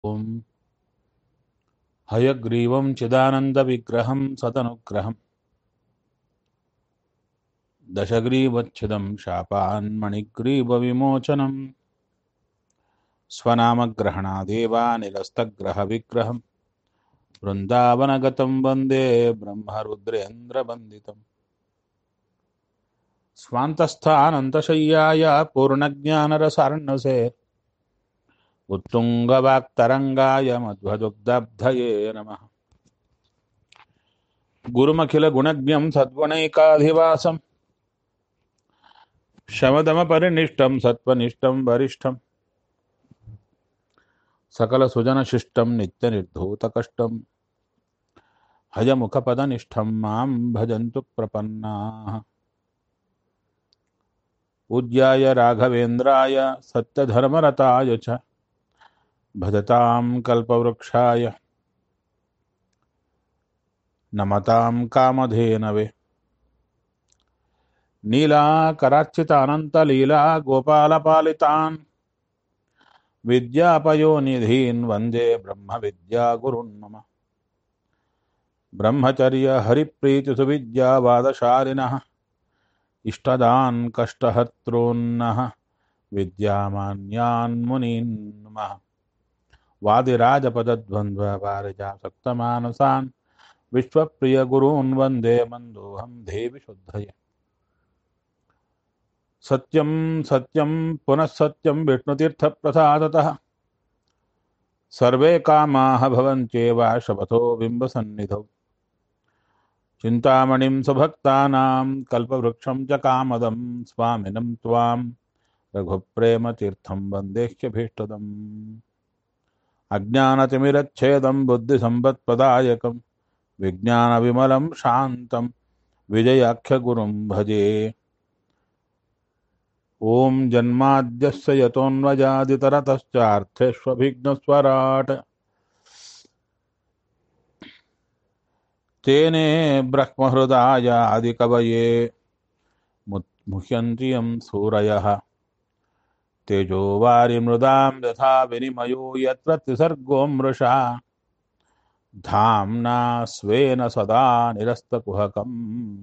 ಓಂ ಹಯಗ್ರೀವಂ ಚಿದಾನಂದ ವಿಗ್ರಹಂ ಸದನುಗ್ರಹಂ ದಶಗ್ರೀವಚ್ಛಿದಂ ಶಾಪಾನ್ಮಣಿಗ್ರೀವ ವಿಮೋಚನಂ ಸ್ವನಾಮಗ್ರಹಣಾದೇವಾ ನಿರಸ್ತಗ್ರಹ ವಿಗ್ರಹಂ ವೃಂದಾವನಗತಂ ವಂದೇ ಬ್ರಹ್ಮರುದ್ರೇಂದ್ರವಂದಿತಂ ಸ್ವಾಂತಸ್ಥಾನಂತಶಯ್ಯಾಯ ಪೂರ್ಣಜ್ಞಾನರಸಾರ್ಣಸೆ ಉತ್ತುಂಗವಾಕ್ತರಂಗಾಯ ಮಧ್ವದುಗ್ಧಬ್ಧಯೇ ನಮಃ ಗುರುಮಖಿಲ ಗುಣಜ್ಞಂ ಸದ್ಗುಣೈಕಾಧಿವಾಸಂ ಶಮದಮಪರಿನಿಷ್ಠಂ ಸತ್ವನಿಷ್ಠಂ ವರಿಷ್ಠಂ ಸಕಲ ಸುಜನಶಿಷ್ಟಂ ನಿತ್ಯನಿರ್ಧೂತಕಷ್ಟಂ ಹಯಮುಖಪದನಿಷ್ಠಂ ಮಾಂ ಭಜಂತು ಪ್ರಪನ್ನಾಃ ಪೂಜ್ಯಾಯ ರಾಘವೇಂದ್ರಾಯ ಸತ್ಯಧರ್ಮರತಾಯ ಚ ಭಜತಾಂ ಕಲ್ಪವೃಕ್ಷಾಯ ನಮತಾಂ ಕಾಮಧೇನವೇ ನೀಲಾಕರಾರ್ಚಿತಾನಂತಲೀಲಾ ಗೋಪಾಲಪಾಲಿತಾನ್ ವಿದ್ಯಾಪಯೋನಿಧೀನ್ ವಂದೇ ಬ್ರಹ್ಮವಿದ್ಯಾಗುರುನ್ ಮಮ ಬ್ರಹ್ಮಚರ್ಯ ಹರಿಪ್ರೀತಿಸುವಿದ್ಯಾವಾದಶಾಲಿನಃ ಇಷ್ಟದಾನ್ ಕಷ್ಟಹರ್ತॄನ್ನಃ ವಿದ್ಯಾಮಾನ್ಯಾನ್ ಮುನೀನ್ ನಮಃ ವಾದಿರಾಜಪದದ್ವಂದ್ವಪಾರಿಜಾಸಕ್ತಮಾನಸಾನ್ ವಿಶ್ವಪ್ರಿಯ ಗುರೂನ್ ವಂದೇ ಮಂದೋಹಂ ದೇವಿ ಶುದ್ಧಯೇ ಸತ್ಯಂ ಸತ್ಯಂ ಪುನಃ ಸತ್ಯಂ ವಿಷ್ಣುತೀರ್ಥಪ್ರಸಾದತಃ ಸರ್ವೇ ಕಾಮಾಃ ಭವಂತ್ಯೇವ ಶಪಥೋ ಬಿಂಬಸನ್ನಿಧೌ ಚಿಂತಾಮಣಿಂ ಸುಭಕ್ತಾನಾಂ ಕಲ್ಪವೃಕ್ಷಂ ಚ ಕಾಮದಂ ಸ್ವಾಮಿನಂ ತ್ವಾಂ ರಘುಪ್ರೇಮತೀರ್ಥಂ ವಂದೇಹ್ಯಭೀಷ್ಟದಂ ಅಜ್ಞಾನತಿಮಿರಚ್ಛೇದಂ ಬುದ್ಧಿಸಂಪತ್ಪ್ರದಾಯಕಂ ವಿಜ್ಞಾನವಿಮಲಂ ಶಾಂತಂ ವಿಜಯಾಖ್ಯಗುರುಂ ಭಜೆ ಓಂ ಜನ್ಮಾದ್ಯಸ್ಯ ಯತೋನ್ವಯಾದಿತರತಶ್ಚಾರ್ಥೇಷ್ವಭಿಘ್ನಸ್ವರಾಟ್ ತೇನೇ ಬ್ರಹ್ಮಹೃದಾಯ ಆದಿಕವಯೇ ಮುಹ್ಯಂತಿ ಯಂ ಸೂರಯಃ ತೇಜೋ ವಾರಿಮೃದಾಂ ಯಥಾ ವಿನಿಮಯೋ ಯತ್ರ ತ್ರಿಸರ್ಗೋ ಮೃಷಾ ಧಾಮ್ನಾ ಸ್ವೇನ ಸದಾ ನಿರಸ್ತಕುಹಕಂ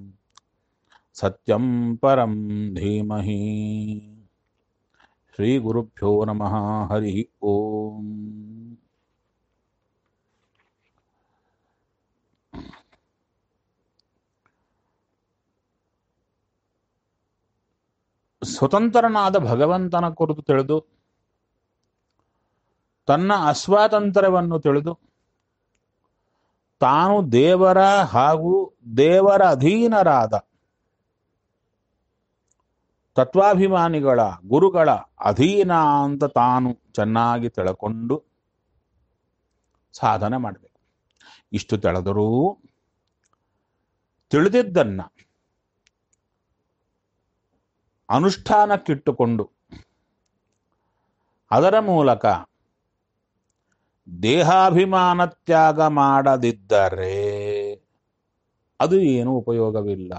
ಸತ್ಯಂ ಪರಂ ಧೀಮಹಿ. ಶ್ರೀ ಗುರುಭ್ಯೋ ನಮಃ. ಹರಿ ಓಂ. ಸ್ವತಂತ್ರನಾದ ಭಗವಂತನ ಕುರಿತು ತಿಳಿದು ತನ್ನ ಅಸ್ವಾತಂತ್ರ್ಯವನ್ನು ತಿಳಿದು ತಾನು ದೇವರ ಹಾಗೂ ದೇವರ ಅಧೀನರಾದ ತತ್ವಾಭಿಮಾನಿಗಳ ಗುರುಗಳ ಅಧೀನ ಅಂತ ತಾನು ಚೆನ್ನಾಗಿ ತಿಳ್ಕೊಂಡು ಸಾಧನೆ ಮಾಡಬೇಕು. ಇಷ್ಟು ತಿಳಿದರೂ ತಿಳಿದಿದ್ದನ್ನ ಅನುಷ್ಠಾನಕ್ಕಿಟ್ಟುಕೊಂಡು ಅದರ ಮೂಲಕ ದೇಹಾಭಿಮಾನ ತ್ಯಾಗ ಮಾಡದಿದ್ದರೆ ಅದು ಏನೂ ಉಪಯೋಗವಿಲ್ಲ.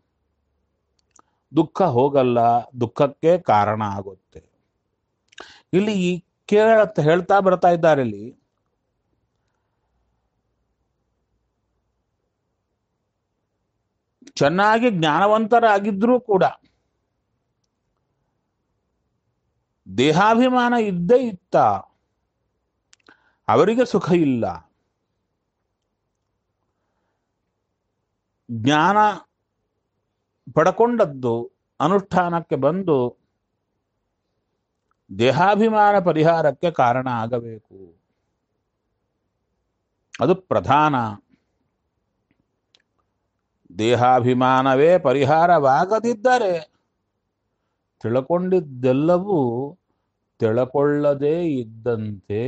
ದುಃಖ ಹೋಗಲ್ಲ, ದುಃಖಕ್ಕೆ ಕಾರಣ ಆಗುತ್ತೆ. ಇಲ್ಲಿ ಹೇಳ್ತಾ ಬರ್ತಾ ಇದ್ದಾರೆ. ಇಲ್ಲಿ ಚೆನ್ನಾಗಿ ಜ್ಞಾನವಂತರಾಗಿದ್ರೂ ಕೂಡ ದೇಹಾಭಿಮಾನ ಇದ್ದೇ ಇತ್ತ, ಅವರಿಗೆ ಸುಖ ಇಲ್ಲ. ಜ್ಞಾನ ಪಡ್ಕೊಂಡದ್ದು ಅನುಷ್ಠಾನಕ್ಕೆ ಬಂದು ದೇಹಾಭಿಮಾನ ಪರಿಹಾರಕ್ಕೆ ಕಾರಣ ಆಗಬೇಕು. ಅದು ಪ್ರಧಾನ. ದೇಹಾಭಿಮಾನವೇ ಪರಿಹಾರವಾಗದಿದ್ದರೆ ತಿಳ್ಕೊಂಡಿದ್ದೆಲ್ಲವೂ ತಿಳ್ಕೊಳ್ಳದೇ ಇದ್ದಂತೆ.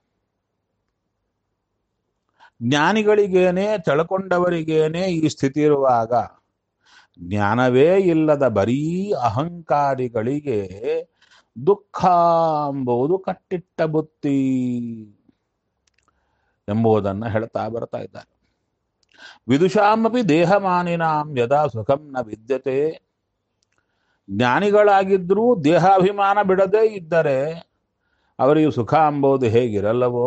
ಜ್ಞಾನಿಗಳಿಗೇನೆ ತಿಳ್ಕೊಂಡವರಿಗೇನೆ ಈ ಸ್ಥಿತಿ ಇರುವಾಗ ಜ್ಞಾನವೇ ಇಲ್ಲದ ಬರೀ ಅಹಂಕಾರಿಗಳಿಗೆ ದುಃಖ ಎಂಬುದು ಕಟ್ಟಿಟ್ಟ ಬುತ್ತಿ ಎಂಬುದನ್ನು ಹೇಳ್ತಾ ಬರ್ತಾ ಇದ್ದಾರೆ. ವಿದುಷಾಮಪಿ ದೇಹಮಾನಿನಾಂ ಯದಾ ಸುಖಂ ನ ವಿದ್ಯತೆ. ಜ್ಞಾನಿಗಳಾಗಿದ್ರೂ ದೇಹಾಭಿಮಾನ ಬಿಡದೇ ಇದ್ದರೆ ಅವರಿಗೆ ಸುಖ ಎಂಬುದು ಹೇಗಿರಲ್ಲವೋ,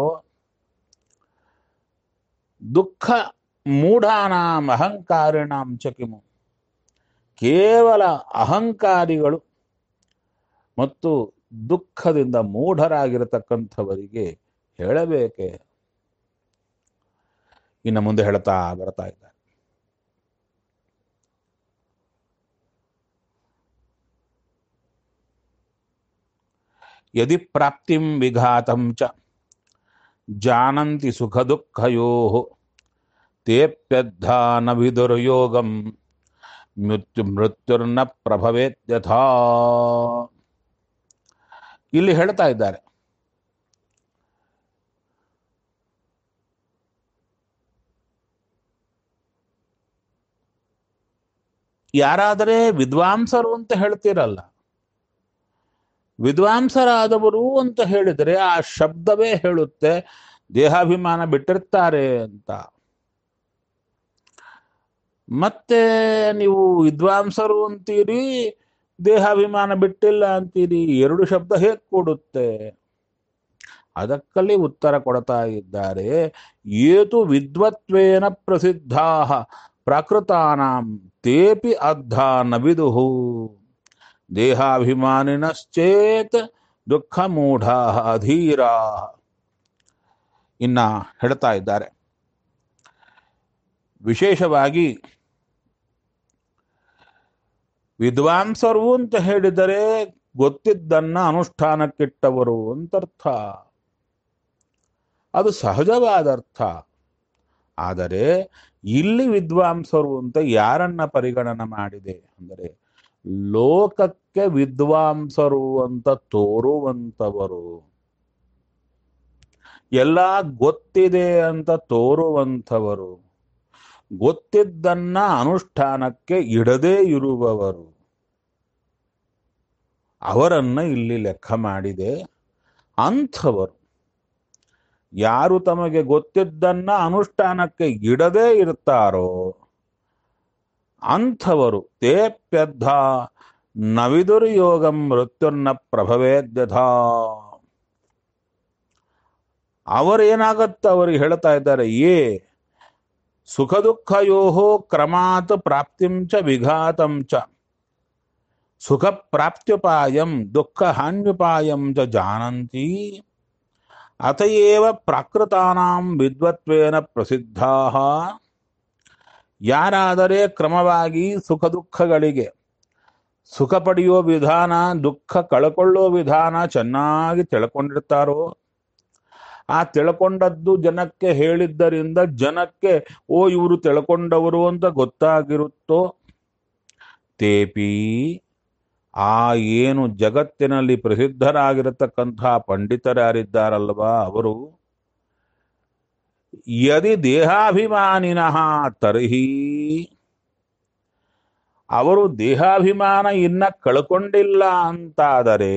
ದುಃಖ ಮೂಢಾನಾಂ ಅಹಂಕಾರಿಣಾಂ ಚಕಿಮು, ಕೇವಲ ಅಹಂಕಾರಿಗಳು ಮತ್ತು ದುಃಖದಿಂದ ಮೂಢರಾಗಿರತಕ್ಕಂಥವರಿಗೆ ಹೇಳಬೇಕೆ. ಇನ್ನು ಮುಂದೆ ಹೇಳ್ತಾ ಬರ್ತಾ ಇದ್ದಾರೆ. ಯದಿ ಪ್ರಾಪ್ತಿಂ ವಿಘಾತಂ ಚ ಜಾನಂತಿ ಸುಖ ದುಃಖಯೋಃ ತೇಪ್ಯದ್ಧಾ ನ ವಿದುರ್ಯೋಗಂ ಮೃತ್ಯುರ್ನ ಪ್ರಭವೇತ್ಯಥಾ. ಇಲ್ಲಿ ಹೇಳ್ತಾ ಇದ್ದಾರೆ, ಯಾರಾದರೆ ವಿದ್ವಾಂಸರು ಅಂತ ಹೇಳ್ತಿರಲ್ಲ, ವಿದ್ವಾಂಸರಾದವರು ಅಂತ ಹೇಳಿದರೆ ಆ ಶಬ್ದವೇ ಹೇಳುತ್ತೆ ದೇಹಾಭಿಮಾನ ಬಿಟ್ಟಿರ್ತಾರೆ ಅಂತ. ಮತ್ತೆ ನೀವು ವಿದ್ವಾಂಸರು ಅಂತೀರಿ, ದೇಹಾಭಿಮಾನ ಬಿಟ್ಟಿಲ್ಲ ಅಂತೀರಿ, ಎರಡು ಶಬ್ದ ಹೇಗೆ ಕೊಡುತ್ತೆ? ಅದಕ್ಕಲ್ಲಿ ಉತ್ತರ ಕೊಡ್ತಾ ಇದ್ದಾರೆ. ಏತು ವಿದ್ವತ್ವೇನ ಪ್ರಸಿದ್ಧಾ ಪ್ರಾಕೃತಾನಾಂ ತೇಪಿ ಅದ್ಧಾ ನ ವಿದುಹು ದೇಹಾಭಿಮಾನಿನಶ್ಚೇತ್ ದುಃಖ ಮೂಢಾ ಅಧೀರಾ. ಇನ್ನ ಹೇಳ್ತಾ ಇದ್ದಾರೆ, ವಿಶೇಷವಾಗಿ ವಿದ್ವಾಂಸರು ಅಂತ ಹೇಳಿದರೆ ಗೊತ್ತಿದ್ದನ್ನ ಅನುಷ್ಠಾನಕ್ಕಿಟ್ಟವರು ಅಂತರ್ಥ. ಅದು ಸಹಜವಾದ ಅರ್ಥ. ಆದರೆ ಇಲ್ಲಿ ವಿದ್ವಾಂಸರು ಅಂತ ಯಾರನ್ನ ಪರಿಗಣನೆ ಮಾಡಿದೆ ಅಂದರೆ, ಲೋಕಕ್ಕೆ ವಿದ್ವಾಂಸರು ಅಂತ ತೋರುವಂಥವರು, ಎಲ್ಲ ಗೊತ್ತಿದೆ ಅಂತ ತೋರುವಂಥವರು, ಗೊತ್ತಿದ್ದನ್ನ ಅನುಷ್ಠಾನಕ್ಕೆ ಇಡದೇ ಇರುವವರು, ಅವರನ್ನ ಇಲ್ಲಿ ಲೆಕ್ಕ ಮಾಡಿದೆ. ಅಂಥವರು ಯಾರು ತಮಗೆ ಗೊತ್ತಿದ್ದನ್ನ ಅನುಷ್ಠಾನಕ್ಕೆ ಇಡದೇ ಇರ್ತಾರೋ ಅಂಥವರು ತೇಪ್ಯದ್ಧ ನವಿದುರ್ಯೋಗಂ ಮೃತ್ಯುರ್ನ ಪ್ರಭವೇದ್ಯಥಾ. ಅವರೇನಾಗತ್ತ ಅವರಿಗೆ ಹೇಳ್ತಾ ಇದ್ದಾರೆ, ಏ ಸುಖ ದುಃಖಯೋ ಕ್ರಮಾತ್ ಪ್ರಾಪ್ತಿಂ ಚ ವಿಘಾತಂ ಚ ಸುಖ ಪ್ರಾಪ್ತ್ಯುಪಾಯಂ ದುಃಖ ಹಾನ್ಯುಪಾಯಂ ಚ ಜಾನಂತಿ ಅತಯೇವ ಪ್ರಾಕೃತಾನಾಂ ವಿದ್ವತ್ವೇನ ಪ್ರಸಿದ್ಧಾಃ. ಯಾರಾದರೆ ಕ್ರಮವಾಗಿ ಸುಖ ದುಃಖಗಳಿಗೆ, ಸುಖ ಪಡೆಯೋ ವಿಧಾನ, ದುಃಖ ಕಳ್ಕೊಳ್ಳೋ ವಿಧಾನ ಚೆನ್ನಾಗಿ ತಿಳ್ಕೊಂಡಿರ್ತಾರೋ, ಆ ತಿಳ್ಕೊಂಡದ್ದು ಜನಕ್ಕೆ ಹೇಳಿದ್ದರಿಂದ ಜನಕ್ಕೆ ಓ ಇವರು ತಿಳ್ಕೊಂಡವರು ಅಂತ ಗೊತ್ತಾಗಿರುತ್ತೋ, ತೇಪಿ ಆ ಏನು ಜಗತ್ತಿನಲ್ಲಿ ಪ್ರಸಿದ್ಧರಾಗಿರತಕ್ಕಂಥ ಪಂಡಿತರಾರಿದ್ದಾರಲ್ವಾ ಅವರು, ಯದಿ ದೇಹಾಭಿಮಾನಿನಃ ತರ್ಹಿ, ಅವರು ದೇಹಾಭಿಮಾನ ಇನ್ನ ಕಳ್ಕೊಂಡಿಲ್ಲ ಅಂತಾದರೆ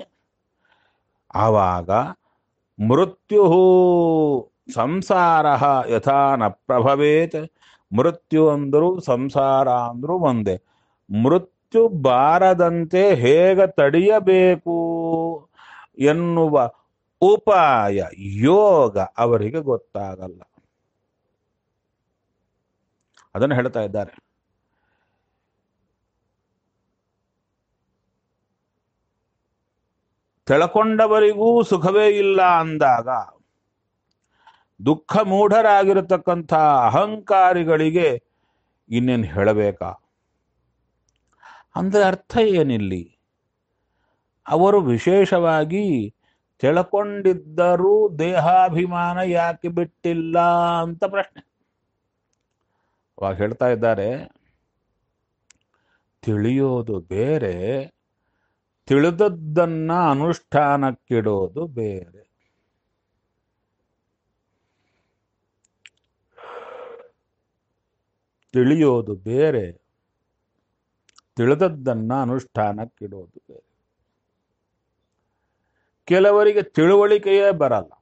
ಆವಾಗ ಮೃತ್ಯು ಸಂಸಾರ ಯಥಾ ನ ಪ್ರಭವೇತ್. ಮೃತ್ಯು ಅಂದರೂ ಸಂಸಾರ ಅಂದರೂ ಒಂದೇ. ಮೃತ್ಯು ಬಾರದಂತೆ ಹೇಗೆ ತಡೆಯಬೇಕು ಎನ್ನುವ ಉಪಾಯ, ಯೋಗ ಅವರಿಗೆ ಗೊತ್ತಾಗಲ್ಲ. ಅದನ್ನು ಹೇಳ್ತಾ ಇದ್ದಾರೆ. ತಿಳ್ಕೊಂಡವರಿಗೂ ಸುಖವೇ ಇಲ್ಲ ಅಂದಾಗ ದುಃಖ ಮೂಢರಾಗಿರತಕ್ಕಂಥ ಅಹಂಕಾರಿಗಳಿಗೆ ಇನ್ನೇನು ಹೇಳಬೇಕಾ? ಅಂದ್ರೆ ಅರ್ಥ ಏನಿಲ್ಲಿ? ಅವರು ವಿಶೇಷವಾಗಿ ತಿಳ್ಕೊಂಡಿದ್ದರೂ ದೇಹಾಭಿಮಾನ ಯಾಕೆ ಬಿಟ್ಟಿಲ್ಲ ಅಂತ ಪ್ರಶ್ನೆ. ಅವಾಗ ಹೇಳ್ತಾ ಇದ್ದಾರೆ, ತಿಳಿಯೋದು ಬೇರೆ, ತಿಳಿದದ್ದನ್ನ ಅನುಷ್ಠಾನಕ್ಕಿಡೋದು ಬೇರೆ. ತಿಳಿಯೋದು ಬೇರೆ, ತಿಳಿದದ್ದನ್ನ ಅನುಷ್ಠಾನಕ್ಕಿಡೋದು ಬೇರೆ. ಕೆಲವರಿಗೆ ತಿಳುವಳಿಕೆಯೇ ಬರಲ್ಲ.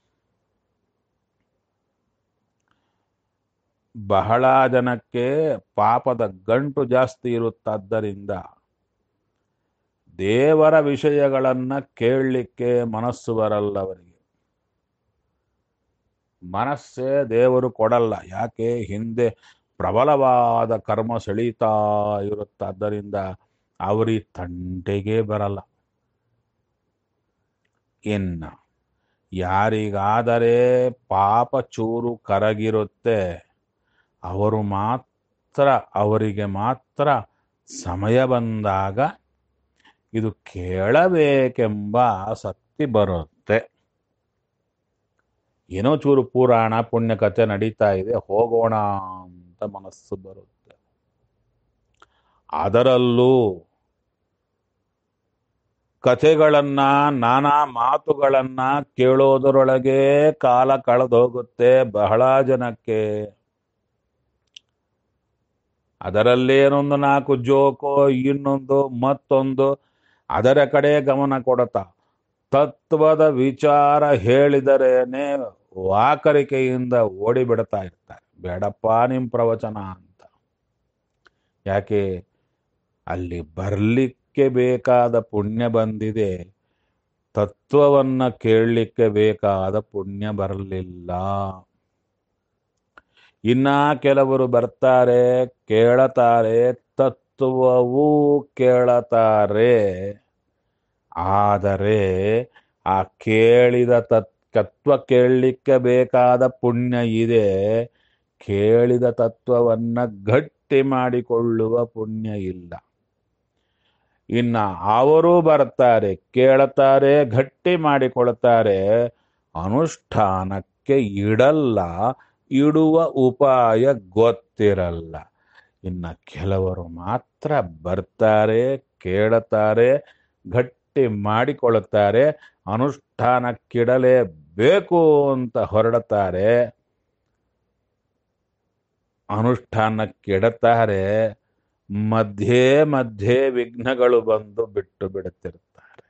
ಬಹಳ ಜನಕ್ಕೆ ಪಾಪದ ಗಂಟು ಜಾಸ್ತಿ ಇರುತ್ತಾದ್ದರಿಂದ ದೇವರ ವಿಷಯಗಳನ್ನ ಕೇಳಲಿಕ್ಕೆ ಮನಸ್ಸು ಬರಲ್ಲ ಅವರಿಗೆ. ಮನಸ್ಸೇ ದೇವರು ಕೊಡಲ್ಲ. ಯಾಕೆ? ಹಿಂದೆ ಪ್ರಬಲವಾದ ಕರ್ಮ ಸೆಳೀತಾ ಇರುತ್ತಾದ್ದರಿಂದ ಅವರಿಗೆ ತಂಟೆಗೆ ಬರಲ್ಲ. ಇನ್ನು ಯಾರಿಗಾದರೆ ಪಾಪ ಚೂರು ಕರಗಿರುತ್ತೆ ಅವರಿಗೆ ಮಾತ್ರ ಸಮಯ ಬಂದಾಗ ಇದು ಕೇಳಬೇಕೆಂಬ ಆಸಕ್ತಿ ಬರುತ್ತೆ. ಏನೋ ಚೂರು ಪುರಾಣ ಪುಣ್ಯ ಕಥೆ ನಡೀತಾ ಇದೆ, ಹೋಗೋಣ ಅಂತ ಮನಸ್ಸು ಬರುತ್ತೆ. ಅದರಲ್ಲೂ ಕಥೆಗಳನ್ನ, ನಾನಾ ಮಾತುಗಳನ್ನ ಕೇಳೋದರೊಳಗೆ ಕಾಲ ಕಳೆದೋಗುತ್ತೆ ಬಹಳ ಜನಕ್ಕೆ. ಅದರಲ್ಲೇನೊಂದು ನಾಲ್ಕು ಜೋಕೋ, ಇನ್ನೊಂದು ಮತ್ತೊಂದು, ಅದರ ಕಡೆ ಗಮನ ಕೊಡತಾ ತತ್ವದ ವಿಚಾರ ಹೇಳಿದರೇನೆ ವಾಕರಿಕೆಯಿಂದ ಓಡಿಬಿಡ್ತಾ ಇರ್ತಾರೆ. ಬೇಡಪ್ಪ ನಿಮ್ ಪ್ರವಚನ ಅಂತ. ಯಾಕೆ? ಅಲ್ಲಿ ಬರ್ಲಿಕ್ಕೆ ಬೇಕಾದ ಪುಣ್ಯ ಬಂದಿದೆ, ತತ್ವವನ್ನ ಕೇಳಲಿಕ್ಕೆ ಬೇಕಾದ ಪುಣ್ಯ ಬರಲಿಲ್ಲ. ಇನ್ನ ಕೆಲವರು ಬರ್ತಾರೆ, ಕೇಳತಾರೆ, ತತ್ವವೂ ಕೇಳತಾರೆ. ಆದರೆ ಆ ಕೇಳಿದ ತತ್ವ ಕೇಳಲಿಕ್ಕೆ ಬೇಕಾದ ಪುಣ್ಯ ಇದೆ, ಕೇಳಿದ ತತ್ವವನ್ನ ಗಟ್ಟಿ ಮಾಡಿಕೊಳ್ಳುವ ಪುಣ್ಯ ಇಲ್ಲ. ಇನ್ನ ಅವರು ಬರ್ತಾರೆ, ಕೇಳುತ್ತಾರೆ, ಗಟ್ಟಿ ಮಾಡಿಕೊಳ್ತಾರೆ, ಅನುಷ್ಠಾನಕ್ಕೆ ಇಡಲ್ಲ, ಇಡುವ ಉಪಾಯ ಗೊತ್ತಿರಲ್ಲ. ಇನ್ನ ಕೆಲವರು ಮಾತ್ರ ಬರ್ತಾರೆ, ಕೇಳುತ್ತಾರೆ, ಗಟ್ಟಿ ಮಾಡಿಕೊಳ್ಳುತ್ತಾರೆ, ಅನುಷ್ಠಾನಕ್ಕಿಡಲೇಬೇಕು ಅಂತ ಹೊರಡುತ್ತಾರೆ, ಅನುಷ್ಠಾನಕ್ಕಿಡುತ್ತಾರೆ, ಮಧ್ಯೆ ಮಧ್ಯೆ ವಿಘ್ನಗಳು ಬಂದು ಬಿಟ್ಟು ಬಿಡುತ್ತಿರುತ್ತಾರೆ.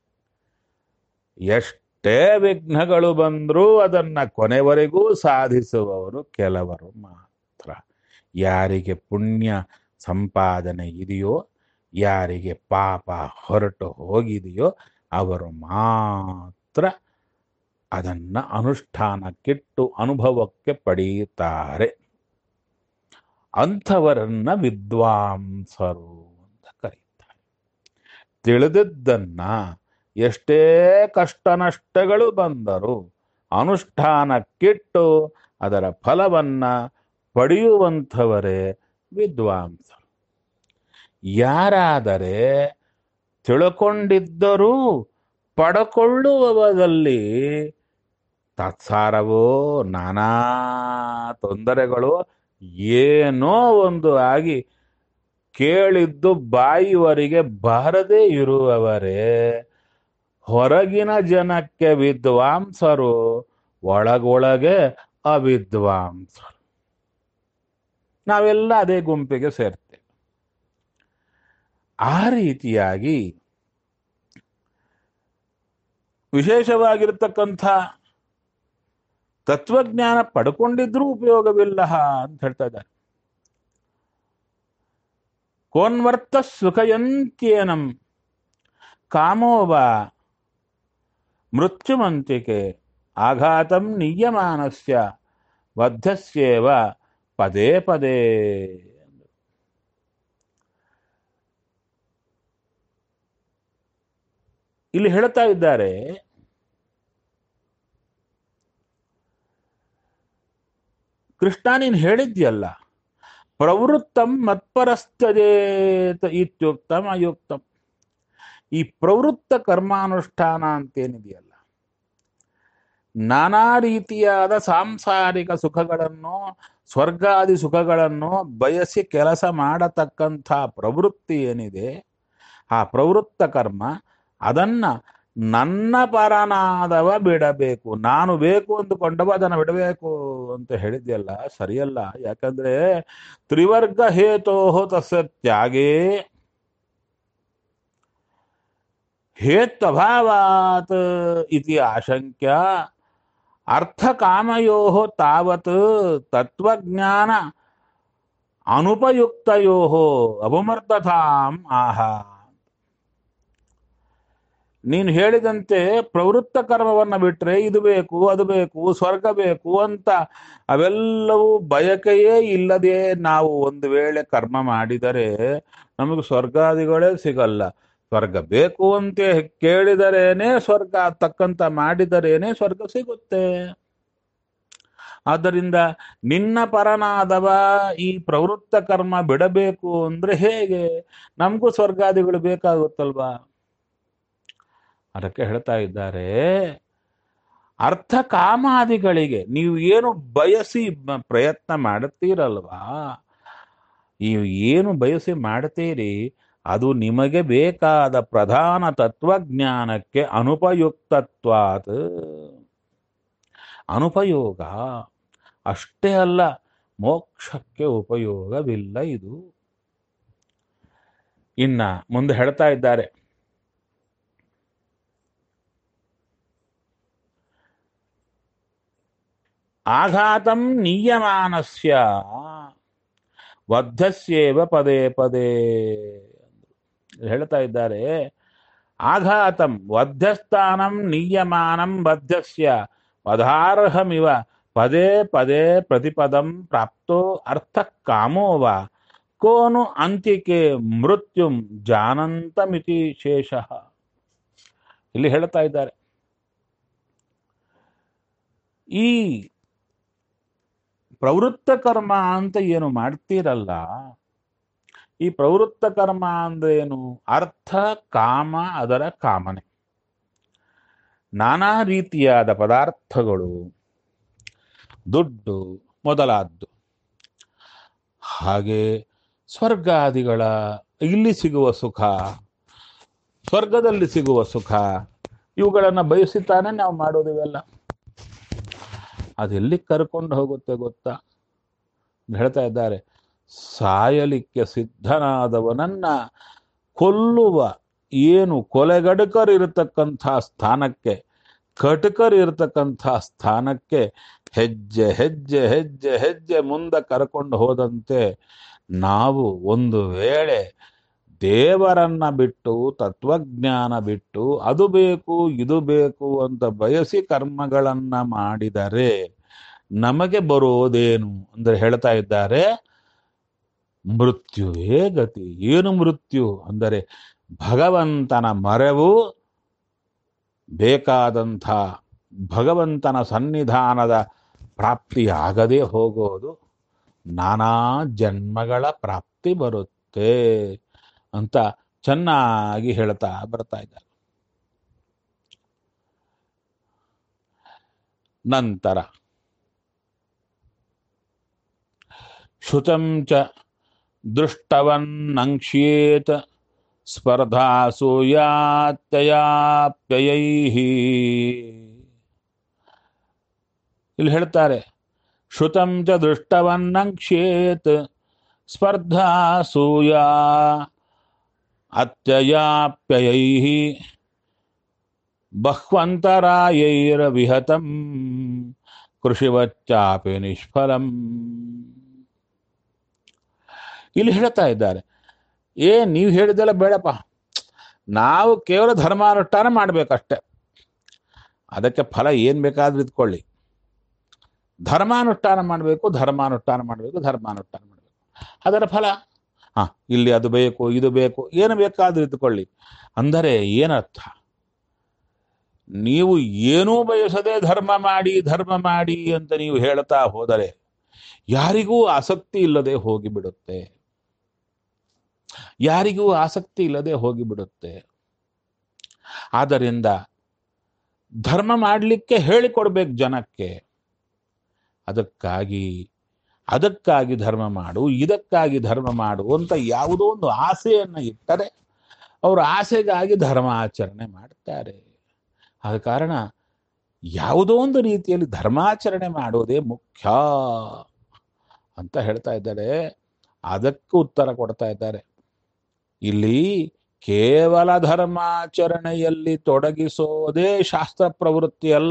ಎಷ್ಟೇ ವಿಘ್ನಗಳು ಬಂದರೂ ಅದನ್ನ ಕೊನೆವರೆಗೂ ಸಾಧಿಸುವವರು ಕೆಲವರು ಮಾತ್ರ. ಯಾರಿಗೆ ಪುಣ್ಯ ಸಂಪಾದನೆ ಇದೆಯೋ, ಯಾರಿಗೆ ಪಾಪ ಹೊರಟು ಹೋಗಿದೆಯೋ ಅವರು ಮಾತ್ರ ಅದನ್ನ ಅನುಷ್ಠಾನಕ್ಕಿಟ್ಟು ಅನುಭವಕ್ಕೆ ಪಡೆಯುತ್ತಾರೆ. ಅಂಥವರನ್ನ ವಿದ್ವಾಂಸರು ಅಂತ ಕರೀತಾರೆ. ತಿಳಿದದ್ದನ್ನ ಎಷ್ಟೇ ಕಷ್ಟ ನಷ್ಟಗಳು ಬಂದರೂ ಅನುಷ್ಠಾನಕ್ಕಿಟ್ಟು ಅದರ ಫಲವನ್ನ ಪಡೆಯುವಂಥವರೇ ವಿದ್ವಾಂಸರು. ಯಾರಾದರೆ ತಿಳ್ಕೊಂಡಿದ್ದರೂ ಪಡಕೊಳ್ಳುವದಲ್ಲಿ ತಾತ್ಸಾರವೋ ನಾನಾ ತೊಂದರೆಗಳು ಏನೋ ಒಂದು ಆಗಿ ಕೇಳಿದ್ದು ಬಾಯಿವರಿಗೆ ಬಾರದೇ ಇರುವವರೇ ಹೊರಗಿನ ಜನಕ್ಕೆ ವಿದ್ವಾಂಸರು, ಒಳಗೊಳಗೆ ಅವಿದ್ವಾಂಸರು. ನಾವೆಲ್ಲ ಅದೇ ಗುಂಪಿಗೆ ಸೇರ್ತೇವೆ. ಆ ರೀತಿಯಾಗಿ ವಿಶೇಷವಾಗಿರ್ತಕ್ಕಂಥ ತತ್ವಜ್ಞಾನ ಪಡ್ಕೊಂಡಿದ್ರೂ ಉಪಯೋಗವಿಲ್ಲ ಅಂತ ಹೇಳ್ತಾ ಇದ್ದಾರೆ. ಕೋನ್ವರ್ತ ಸುಖಯಂತ್ಯೇನಂ ಕಾಮೋವ ಮೃತ್ಯುಮಂತಿಕೆ ಆಘಾತಂ ನಿಯಮಾನಸ್ಯ ಬದ್ಧಸ್ಯೇವ ಪದೇ ಪದೇ. ಇಲ್ಲಿ ಹೇಳ್ತಾ ಇದ್ದಾರೆ, ಕೃಷ್ಣ ನೀನು ಹೇಳಿದ್ಯಲ್ಲ, ಪ್ರವೃತ್ತಂ ಮತ್ಪರಸ್ತಜೇತ ಇತ್ಯುಕ್ತಂ ಅಯುಕ್ತಂ. ಈ ಪ್ರವೃತ್ತ ಕರ್ಮಾನುಷ್ಠಾನ ಅಂತೇನಿದೆಯಲ್ಲ, ನಾನಾ ರೀತಿಯಾದ ಸಾಂಸಾರಿಕ ಸುಖಗಳನ್ನು, ಸ್ವರ್ಗಾದಿ ಸುಖಗಳನ್ನು ಬಯಸಿ ಕೆಲಸ ಮಾಡತಕ್ಕಂಥ ಪ್ರವೃತ್ತಿ ಏನಿದೆ, ಆ ಪ್ರವೃತ್ತ ಕರ್ಮ ಅದನ್ನ ನನ್ನ ಪರನಾದವ ಬಿಡಬೇಕು, ನಾನು ಬೇಕು ಅಂದುಕೊಂಡವ ಅದನ್ನು ಬಿಡಬೇಕು ಅಂತ ಹೇಳಿದ್ಯಲ್ಲ, ಸರಿಯಲ್ಲ. ಯಾಕಂದ್ರೆ ತ್ರಿವರ್ಗ ಹೇತೋ ತಸ್ಯ ತ್ಯಾಗೇ ಹೇತ್ವಭಾವಾತ್ ಇತಿ ಆಶಂಕ್ಯ ಅರ್ಥಕಾಮಯೋ ತಾವತ್ ತತ್ವಜ್ಞಾನ ಅನುಪಯುಕ್ತಯೋ ಅಪಮರ್ದತಾಂ ಆಹ. ನೀನು ಹೇಳಿದಂತೆ ಪ್ರವೃತ್ತ ಕರ್ಮವನ್ನ ಬಿಟ್ರೆ ಇದು ಬೇಕು ಅದು ಬೇಕು ಸ್ವರ್ಗ ಬೇಕು ಅಂತ ಅವೆಲ್ಲವೂ ಬಯಕೆಯೇ ಇಲ್ಲದೆ ನಾವು ಒಂದು ವೇಳೆ ಕರ್ಮ ಮಾಡಿದರೆ ನಮಗೆ ಸ್ವರ್ಗಾದಿಗಳೇ ಸಿಗಲ್ಲ. ಸ್ವರ್ಗ ಬೇಕು ಅಂತ ಕೇಳಿದರೇನೆ ಸ್ವರ್ಗ, ತಕ್ಕಂತ ಮಾಡಿದರೇನೆ ಸ್ವರ್ಗ ಸಿಗುತ್ತೆ. ಆದ್ದರಿಂದ ನಿನ್ನ ಪರನಾದವ ಈ ಪ್ರವೃತ್ತ ಕರ್ಮ ಬಿಡಬೇಕು ಅಂದ್ರೆ ಹೇಗೆ? ನಮಗೂ ಸ್ವರ್ಗಾದಿಗಳು ಬೇಕಾಗುತ್ತಲ್ವಾ? ಅದಕ್ಕೆ ಹೇಳ್ತಾ ಇದ್ದಾರೆ, ಅರ್ಥ ಕಾಮಾದಿಗಳಿಗೆ ನೀವು ಏನು ಬಯಸಿ ಪ್ರಯತ್ನ ಮಾಡುತ್ತೀರಲ್ವಾ, ನೀವು ಏನು ಬಯಸಿ ಮಾಡ್ತೀರಿ ಅದು ನಿಮಗೆ ಬೇಕಾದ ಪ್ರಧಾನ ತತ್ವಜ್ಞಾನಕ್ಕೆ ಅನುಪಯುಕ್ತತ್ವಾತ್. ಅನುಪಯೋಗ ಅಷ್ಟೇ ಅಲ್ಲ, ಮೋಕ್ಷಕ್ಕೆ ಉಪಯೋಗವಿಲ್ಲ ಇದು. ಇನ್ನ ಮುಂದೆ ಹೇಳ್ತಾ ಇದ್ದಾರೆ, ಆಘಾತಂ ನೀಯಮಾನಸ್ಯ ವಧ್ಯಸ್ಯೇವ ಪದೇ ಪದೇ. ಹೇಳ್ತಾ ಇದ್ದಾರೆ, ಆಘಾತಂ ವಧ್ಯಸ್ಥಾನಂ ನೀಯಮಾನಂ ಬದ್ಧಸ್ಯ ಪದಾರ್ಹಮಿವ ಪದೇ ಪದೇ ಪ್ರತಿಪದಂ ಪ್ರಾಪ್ತೋ ಅರ್ಥ ಕಾಮೋ ವಾ ಕೋನು ಅಂತಿಕೆ ಮೃತ್ಯುಂ ಜಾನಂತಮಿತಿ ಶೇಷಃ. ಇಲ್ಲಿ ಹೇಳ್ತಾ ಇದ್ದಾರೆ, ಈ ಪ್ರವೃತ್ತ ಕರ್ಮ ಅಂತ ಏನು ಮಾಡ್ತೀರಲ್ಲ, ಈ ಪ್ರವೃತ್ತ ಕರ್ಮ ಅಂದ್ರೇನು? ಅರ್ಥ ಕಾಮ, ಅದರ ಕಾಮನೆ, ನಾನಾ ರೀತಿಯಾದ ಪದಾರ್ಥಗಳು, ದುಡ್ಡು ಮೊದಲಾದ್ದು, ಹಾಗೆ ಸ್ವರ್ಗಾದಿಗಳ ಇಲ್ಲಿ ಸಿಗುವ ಸುಖ, ಸ್ವರ್ಗದಲ್ಲಿ ಸಿಗುವ ಸುಖ, ಇವುಗಳನ್ನು ಬಯಸುತ್ತಾನೆ ನಾವು ಮಾಡೋದಿವೆಲ್ಲ. ಅದೆಲ್ಲಿ ಕರ್ಕೊಂಡು ಹೋಗುತ್ತೆ ಗೊತ್ತಾ? ಹೇಳ್ತಾ ಇದ್ದಾರೆ, ಸಾಯಲಿಕ್ಕೆ ಸಿದ್ಧನಾದವನನ್ನ ಕೊಲ್ಲುವ ಏನು ಕೊಲೆಗಡುಕರಿರತಕ್ಕಂಥ ಸ್ಥಾನಕ್ಕೆ, ಕಟುಕರಿರತಕ್ಕಂಥ ಸ್ಥಾನಕ್ಕೆ ಹೆಜ್ಜೆ ಹೆಜ್ಜೆ ಹೆಜ್ಜೆ ಹೆಜ್ಜೆ ಮುಂದೆ ಕರ್ಕೊಂಡು ಹೋದಂತೆ ನಾವು ಒಂದು ವೇಳೆ ದೇವರನ್ನ ಬಿಟ್ಟು, ತತ್ವಜ್ಞಾನ ಬಿಟ್ಟು, ಅದು ಬೇಕು ಇದು ಬೇಕು ಅಂತ ಬಯಸಿ ಕರ್ಮಗಳನ್ನ ಮಾಡಿದರೆ ನಮಗೆ ಬರೋದೇನು ಅಂದ್ರೆ ಹೇಳ್ತಾ ಇದ್ದಾರೆ, ಮೃತ್ಯುವೇ ಗತಿ. ಏನು ಮೃತ್ಯು ಅಂದರೆ ಭಗವಂತನ ಮರೆವು, ಬೇಕಾದಂಥ ಭಗವಂತನ ಸನ್ನಿಧಾನದ ಪ್ರಾಪ್ತಿಯಾಗದೆ ಹೋಗೋದು, ನಾನಾ ಜನ್ಮಗಳ ಪ್ರಾಪ್ತಿ ಬರುತ್ತೆ ಅಂತ ಚೆನ್ನಾಗಿ ಹೇಳ್ತಾ ಬರ್ತಾ ಇದ್ದಾರೆ. ನಂತರ ಶ್ರುತಂ ಚ ದೃಷ್ಟವನ್ನಂಕ್ಷ್ಯೇತ್ ಸ್ಪರ್ಧಾಸೂಯಾತ್ಯಯಾಪ್ಯಯೈಃ. ಇಲ್ಲಿ ಹೇಳ್ತಾರೆ, ಶ್ರುತಂ ಚ ದೃಷ್ಟವನ್ನಂಕ್ಷ್ಯೇತ್ ಸ್ಪರ್ಧಾಸೂಯಾ ಅತ್ಯಯಾಪ್ಯಯೈಃ ಬಹ್ವಂತರಾಯೈರ್ವಿಹತಂ ಕೃಷಿವಚ್ಚಾಪಿ ನಿಷ್ಫಲಂ. ಇಲ್ಲಿ ಹೇಳ್ತಾ ಇದ್ದಾರೆ, ನೀವು ಹೇಳಿದೆಲ್ಲ ಬೇಡಪ್ಪ, ನಾವು ಕೇವಲ ಧರ್ಮಾನುಷ್ಠಾನ ಮಾಡಬೇಕಷ್ಟೆ, ಅದಕ್ಕೆ ಫಲ ಏನು ಬೇಕಾದ್ರೂ ಇದ್ಕೊಳ್ಳಿ. ಧರ್ಮಾನುಷ್ಠಾನ ಮಾಡಬೇಕು, ಧರ್ಮಾನುಷ್ಠಾನ ಮಾಡಬೇಕು, ಧರ್ಮಾನುಷ್ಠಾನ ಮಾಡಬೇಕು. ಅದರ ಫಲ ಇಲ್ಲಿ ಅದು ಬೇಕು ಇದು ಬೇಕು, ಏನು ಬೇಕಾದ್ರೂ ಇದ್ಕೊಳ್ಳಿ ಅಂದರೆ ಏನರ್ಥ? ನೀವು ಏನೂ ಬಯಸದೆ ಧರ್ಮ ಮಾಡಿ ಅಂತ ನೀವು ಹೇಳ್ತಾ ಹೋದರೆ ಯಾರಿಗೂ ಆಸಕ್ತಿ ಇಲ್ಲದೆ ಹೋಗಿಬಿಡುತ್ತೆ, ಯಾರಿಗೂ ಆಸಕ್ತಿ ಇಲ್ಲದೆ ಹೋಗಿಬಿಡುತ್ತೆ. ಆದ್ದರಿಂದ ಧರ್ಮ ಮಾಡಲಿಕ್ಕೆ ಹೇಳಿಕೊಡ್ಬೇಕು ಜನಕ್ಕೆ. ಅದಕ್ಕಾಗಿ ಧರ್ಮ ಮಾಡು, ಇದಕ್ಕಾಗಿ ಧರ್ಮ ಮಾಡು ಅಂತ ಯಾವುದೋ ಒಂದು ಆಸೆಯನ್ನು ಇಟ್ಟರೆ ಅವರು ಆಸೆಗಾಗಿ ಧರ್ಮಾಚರಣೆ ಮಾಡ್ತಾರೆ. ಆದ ಕಾರಣ ಯಾವುದೋ ಒಂದು ರೀತಿಯಲ್ಲಿ ಧರ್ಮಾಚರಣೆ ಮಾಡೋದೇ ಮುಖ್ಯ ಅಂತ ಹೇಳ್ತಾ ಇದ್ದಾರೆ. ಅದಕ್ಕೂ ಉತ್ತರ ಕೊಡ್ತಾ ಇದ್ದಾರೆ. ಇಲ್ಲಿ ಕೇವಲ ಧರ್ಮಾಚರಣೆಯಲ್ಲಿ ತೊಡಗಿಸೋದೇ ಶಾಸ್ತ್ರ ಪ್ರವೃತ್ತಿ ಅಲ್ಲ.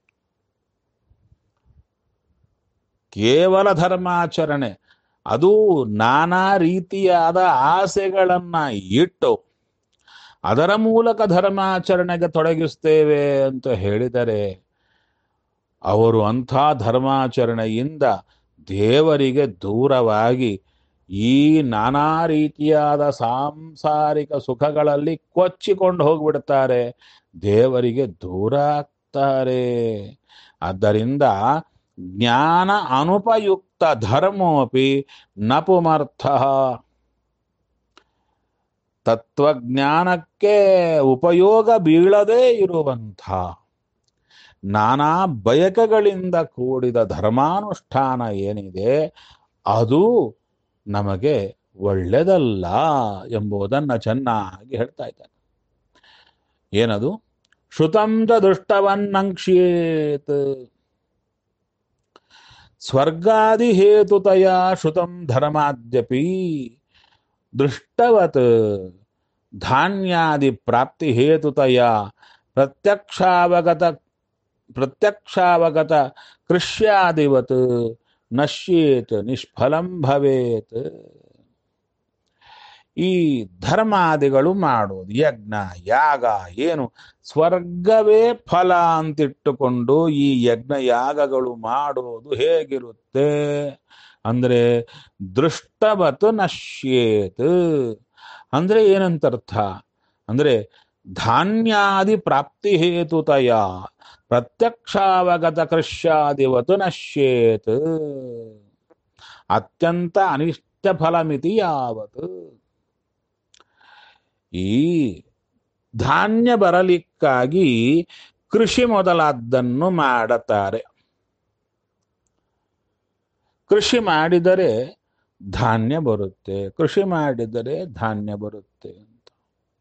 ಕೇವಲ ಧರ್ಮಾಚರಣೆ, ಅದು ನಾನಾ ರೀತಿಯಾದ ಆಸೆಗಳನ್ನ ಇಟ್ಟು ಅದರ ಮೂಲಕ ಧರ್ಮಾಚರಣೆಗೆ ತೊಡಗಿಸ್ತೇವೆ ಅಂತ ಹೇಳಿದರೆ ಅವರು ಅಂಥ ಧರ್ಮಾಚರಣೆಯಿಂದ ದೇವರಿಗೆ ದೂರವಾಗಿ ಈ ನಾನಾ ರೀತಿಯಾದ ಸಾಂಸಾರಿಕ ಸುಖಗಳಲ್ಲಿ ಕೊಚ್ಚಿಕೊಂಡು ಹೋಗ್ಬಿಡ್ತಾರೆ, ದೇವರಿಗೆ ದೂರ ಆಗ್ತಾರೆ. ಆದ್ದರಿಂದ ಜ್ಞಾನ ಅನುಪಯುಕ್ತ ಧರ್ಮೋಪಿ ನ ಪುಮರ್ಥ. ತತ್ವಜ್ಞಾನಕ್ಕೆ ಉಪಯೋಗ ಬೀಳದೇ ಇರುವಂಥ ನಾನಾ ಬಯಕೆಗಳಿಂದ ಕೂಡಿದ ಧರ್ಮಾನುಷ್ಠಾನ ಏನಿದೆ ಅದು ನಮಗೆ ಒಳ್ಳೆಯದಲ್ಲ ಎಂಬುದನ್ನು ಚೆನ್ನಾಗಿ ಹೇಳ್ತಾ ಇದ್ದಾನೆ. ಏನದು? ಶ್ರುತಂ ಚ ದುಷ್ಟವನ್ನಂಕ್ಷ್ಯೇತ್. ಸ್ವರ್ಗಾದಿ ಹೇತುತಯ ಶ್ರುತಂ ಧರ್ಮಾದ್ಯಪಿ ದೃಷ್ಟವತ್ ಧಾನ್ಯಾದಿ ಪ್ರಾಪ್ತಿ ಹೇತುತಯ ಪ್ರತ್ಯಕ್ಷಾವಗತ ಕೃಷ್ಯಾದಿವತ್ ನಶ್ಯೇತ್ ನಿಷ್ಫಲಂ ಭವೇತ್. ಈ ಧರ್ಮಾದಿಗಳು ಮಾಡೋದು, ಯಜ್ಞ ಯಾಗ ಏನು ಸ್ವರ್ಗವೇ ಫಲ ಅಂತಿಟ್ಟುಕೊಂಡು ಈ ಯಜ್ಞ ಯಾಗಗಳು ಮಾಡೋದು ಹೇಗಿರುತ್ತೆ ಅಂದ್ರೆ ದೃಷ್ಟವತ್ ನಶ್ಯೇತ್. ಅಂದ್ರೆ ಏನಂತರ್ಥ ಅಂದ್ರೆ ಧಾನ್ಯಾದಿ ಪ್ರಾಪ್ತಿ ಹೇತುತಯ ಪ್ರತ್ಯಕ್ಷಾವಗತ ಕೃಷ್ಯಾದಿವತ್ ನಶ್ಯೇತ್. ಅತ್ಯಂತ ಅನಿಷ್ಟ ಫಲಮಿತಿ ಯಾವತ್. ಈ ಧಾನ್ಯ ಬರಲಿಕ್ಕಾಗಿ ಕೃಷಿ ಮೊದಲಾದ್ದನ್ನು ಮಾಡುತ್ತಾರೆ. ಕೃಷಿ ಮಾಡಿದರೆ ಧಾನ್ಯ ಬರುತ್ತೆ, ಕೃಷಿ ಮಾಡಿದರೆ ಧಾನ್ಯ ಬರುತ್ತೆ ಅಂತ.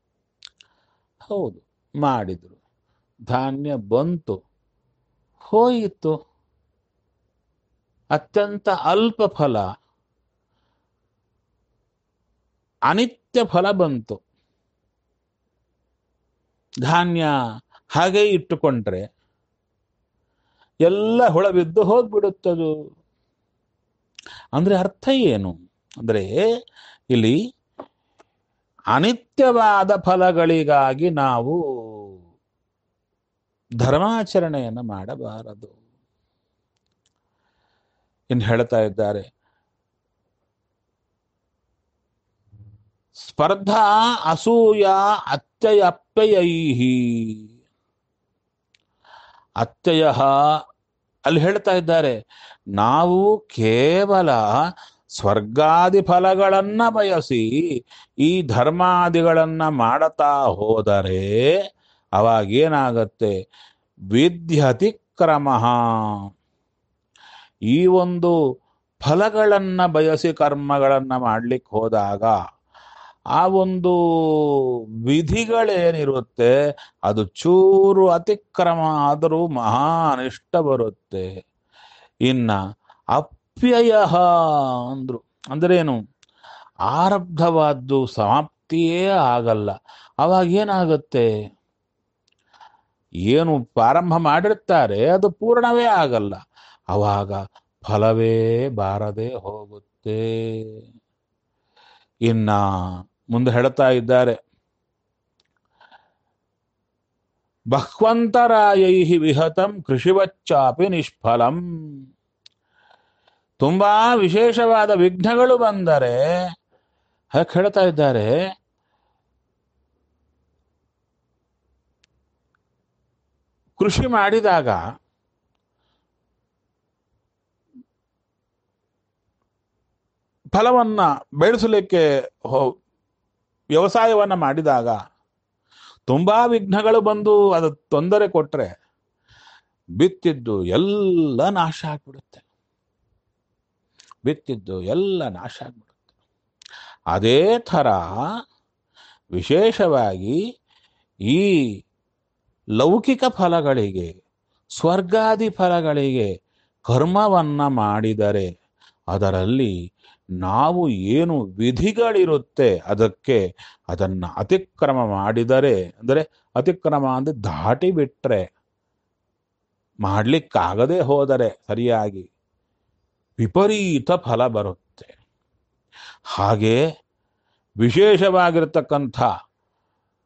ಹೌದು, ಮಾಡಿದ್ರು, ಧಾನ್ಯ ಬಂತು, ಹೋಯಿತು, ಅತ್ಯಂತ ಅಲ್ಪ ಫಲ, ಅನಿತ್ಯ ಫಲ ಬಂತು. ಧಾನ್ಯ ಹಾಗೆ ಇಟ್ಟುಕೊಂಡ್ರೆ ಎಲ್ಲ ಹುಳ ಬಿದ್ದು ಹೋಗ್ಬಿಡುತ್ತದು. ಅಂದ್ರೆ ಅರ್ಥ ಏನು ಅಂದ್ರೆ ಇಲ್ಲಿ ಅನಿತ್ಯವಾದ ಫಲಗಳಿಗಾಗಿ ನಾವು ಧರ್ಮಾಚರಣೆಯನ್ನು ಮಾಡಬಾರದು. ಇನ್ನು ಹೇಳ್ತಾ ಇದ್ದಾರೆ, ಸ್ಪರ್ಧಾ ಅಸೂಯ ಅತ್ಯಯಪ್ಯಯೈಹಿ. ಅತ್ಯಯ ಅಲ್ಲಿ ಹೇಳ್ತಾ ಇದ್ದಾರೆ, ನಾವು ಕೇವಲ ಸ್ವರ್ಗಾದಿ ಫಲಗಳನ್ನ ಬಯಸಿ ಈ ಧರ್ಮಾದಿಗಳನ್ನ ಮಾಡತಾ ಹೋದರೆ ಅವಾಗೇನಾಗತ್ತೆ? ವಿದ್ಯತಿಕ್ರಮ. ಈ ಒಂದು ಫಲಗಳನ್ನ ಬಯಸಿ ಕರ್ಮಗಳನ್ನ ಮಾಡ್ಲಿಕ್ಕೆ ಹೋದಾಗ ಆ ಒಂದು ವಿಧಿಗಳೇನಿರುತ್ತೆ ಅದು ಚೂರು ಅತಿಕ್ರಮ ಆದರೂ ಮಹಾ ಅನಿಷ್ಟ ಬರುತ್ತೆ. ಇನ್ನ ಅಪ್ಯಯ ಅಂದ್ರು ಅಂದ್ರೇನು? ಆರಬ್ಧವಾದ್ದು ಸಮಾಪ್ತಿಯೇ ಆಗಲ್ಲ. ಅವಾಗ ಏನಾಗುತ್ತೆ? ಏನು ಪ್ರಾರಂಭ ಮಾಡಿರ್ತಾರೆ ಅದು ಪೂರ್ಣವೇ ಆಗಲ್ಲ. ಅವಾಗ ಫಲವೇ ಬಾರದೆ ಹೋಗುತ್ತೆ. ಇನ್ನ ಮುಂದೆ ಹೇಳ್ತಾ ಇದ್ದಾರೆ, ಬಹ್ವಂತರಾಯೈ ವಿಹತಂ ಕೃಷಿವಚ್ಚಾಪಿ ನಿಷ್ಫಲಂ. ತುಂಬಾ ವಿಶೇಷವಾದ ವಿಘ್ನಗಳು ಬಂದರೆ ಹಾಗೆ ಹೇಳ್ತಾ ಇದ್ದಾರೆ, ಕೃಷಿ ಮಾಡಿದಾಗ ಫಲವನ್ನ ಬೆಳೆಸಲಿಕ್ಕೆ ವ್ಯವಸಾಯವನ್ನ ಮಾಡಿದಾಗ ತುಂಬಾ ವಿಘ್ನಗಳು ಬಂದು ಅದು ತೊಂದರೆ ಕೊಟ್ರೆ ಬಿತ್ತಿದ್ದು ಎಲ್ಲ ನಾಶ ಆಗ್ಬಿಡುತ್ತೆ. ಬಿತ್ತಿದ್ದು ಎಲ್ಲ ನಾಶ ಆಗ್ಬಿಡುತ್ತೆ. ಅದೇ ಥರ ವಿಶೇಷವಾಗಿ ಈ ಲೌಕಿಕ ಫಲಗಳಿಗೆ, ಸ್ವರ್ಗಾದಿ ಫಲಗಳಿಗೆ ಕರ್ಮವನ್ನ ಮಾಡಿದರೆ ಅದರಲ್ಲಿ ನಾವು ಏನು ವಿಧಿಗಳಿರುತ್ತೆ ಅದನ್ನ ಅತಿಕ್ರಮ ಮಾಡಿದರೆ, ಅಂದರೆ ಅತಿಕ್ರಮ ಅಂದ್ರೆ ದಾಟಿ ಬಿಟ್ರೆ, ಮಾಡ್ಲಿಕ್ಕಾಗದೆ ಹೋದರೆ ಸರಿಯಾಗಿ ವಿಪರೀತ ಫಲ ಬರುತ್ತೆ. ಹಾಗೆ ವಿಶೇಷವಾಗಿರ್ತಕ್ಕಂಥ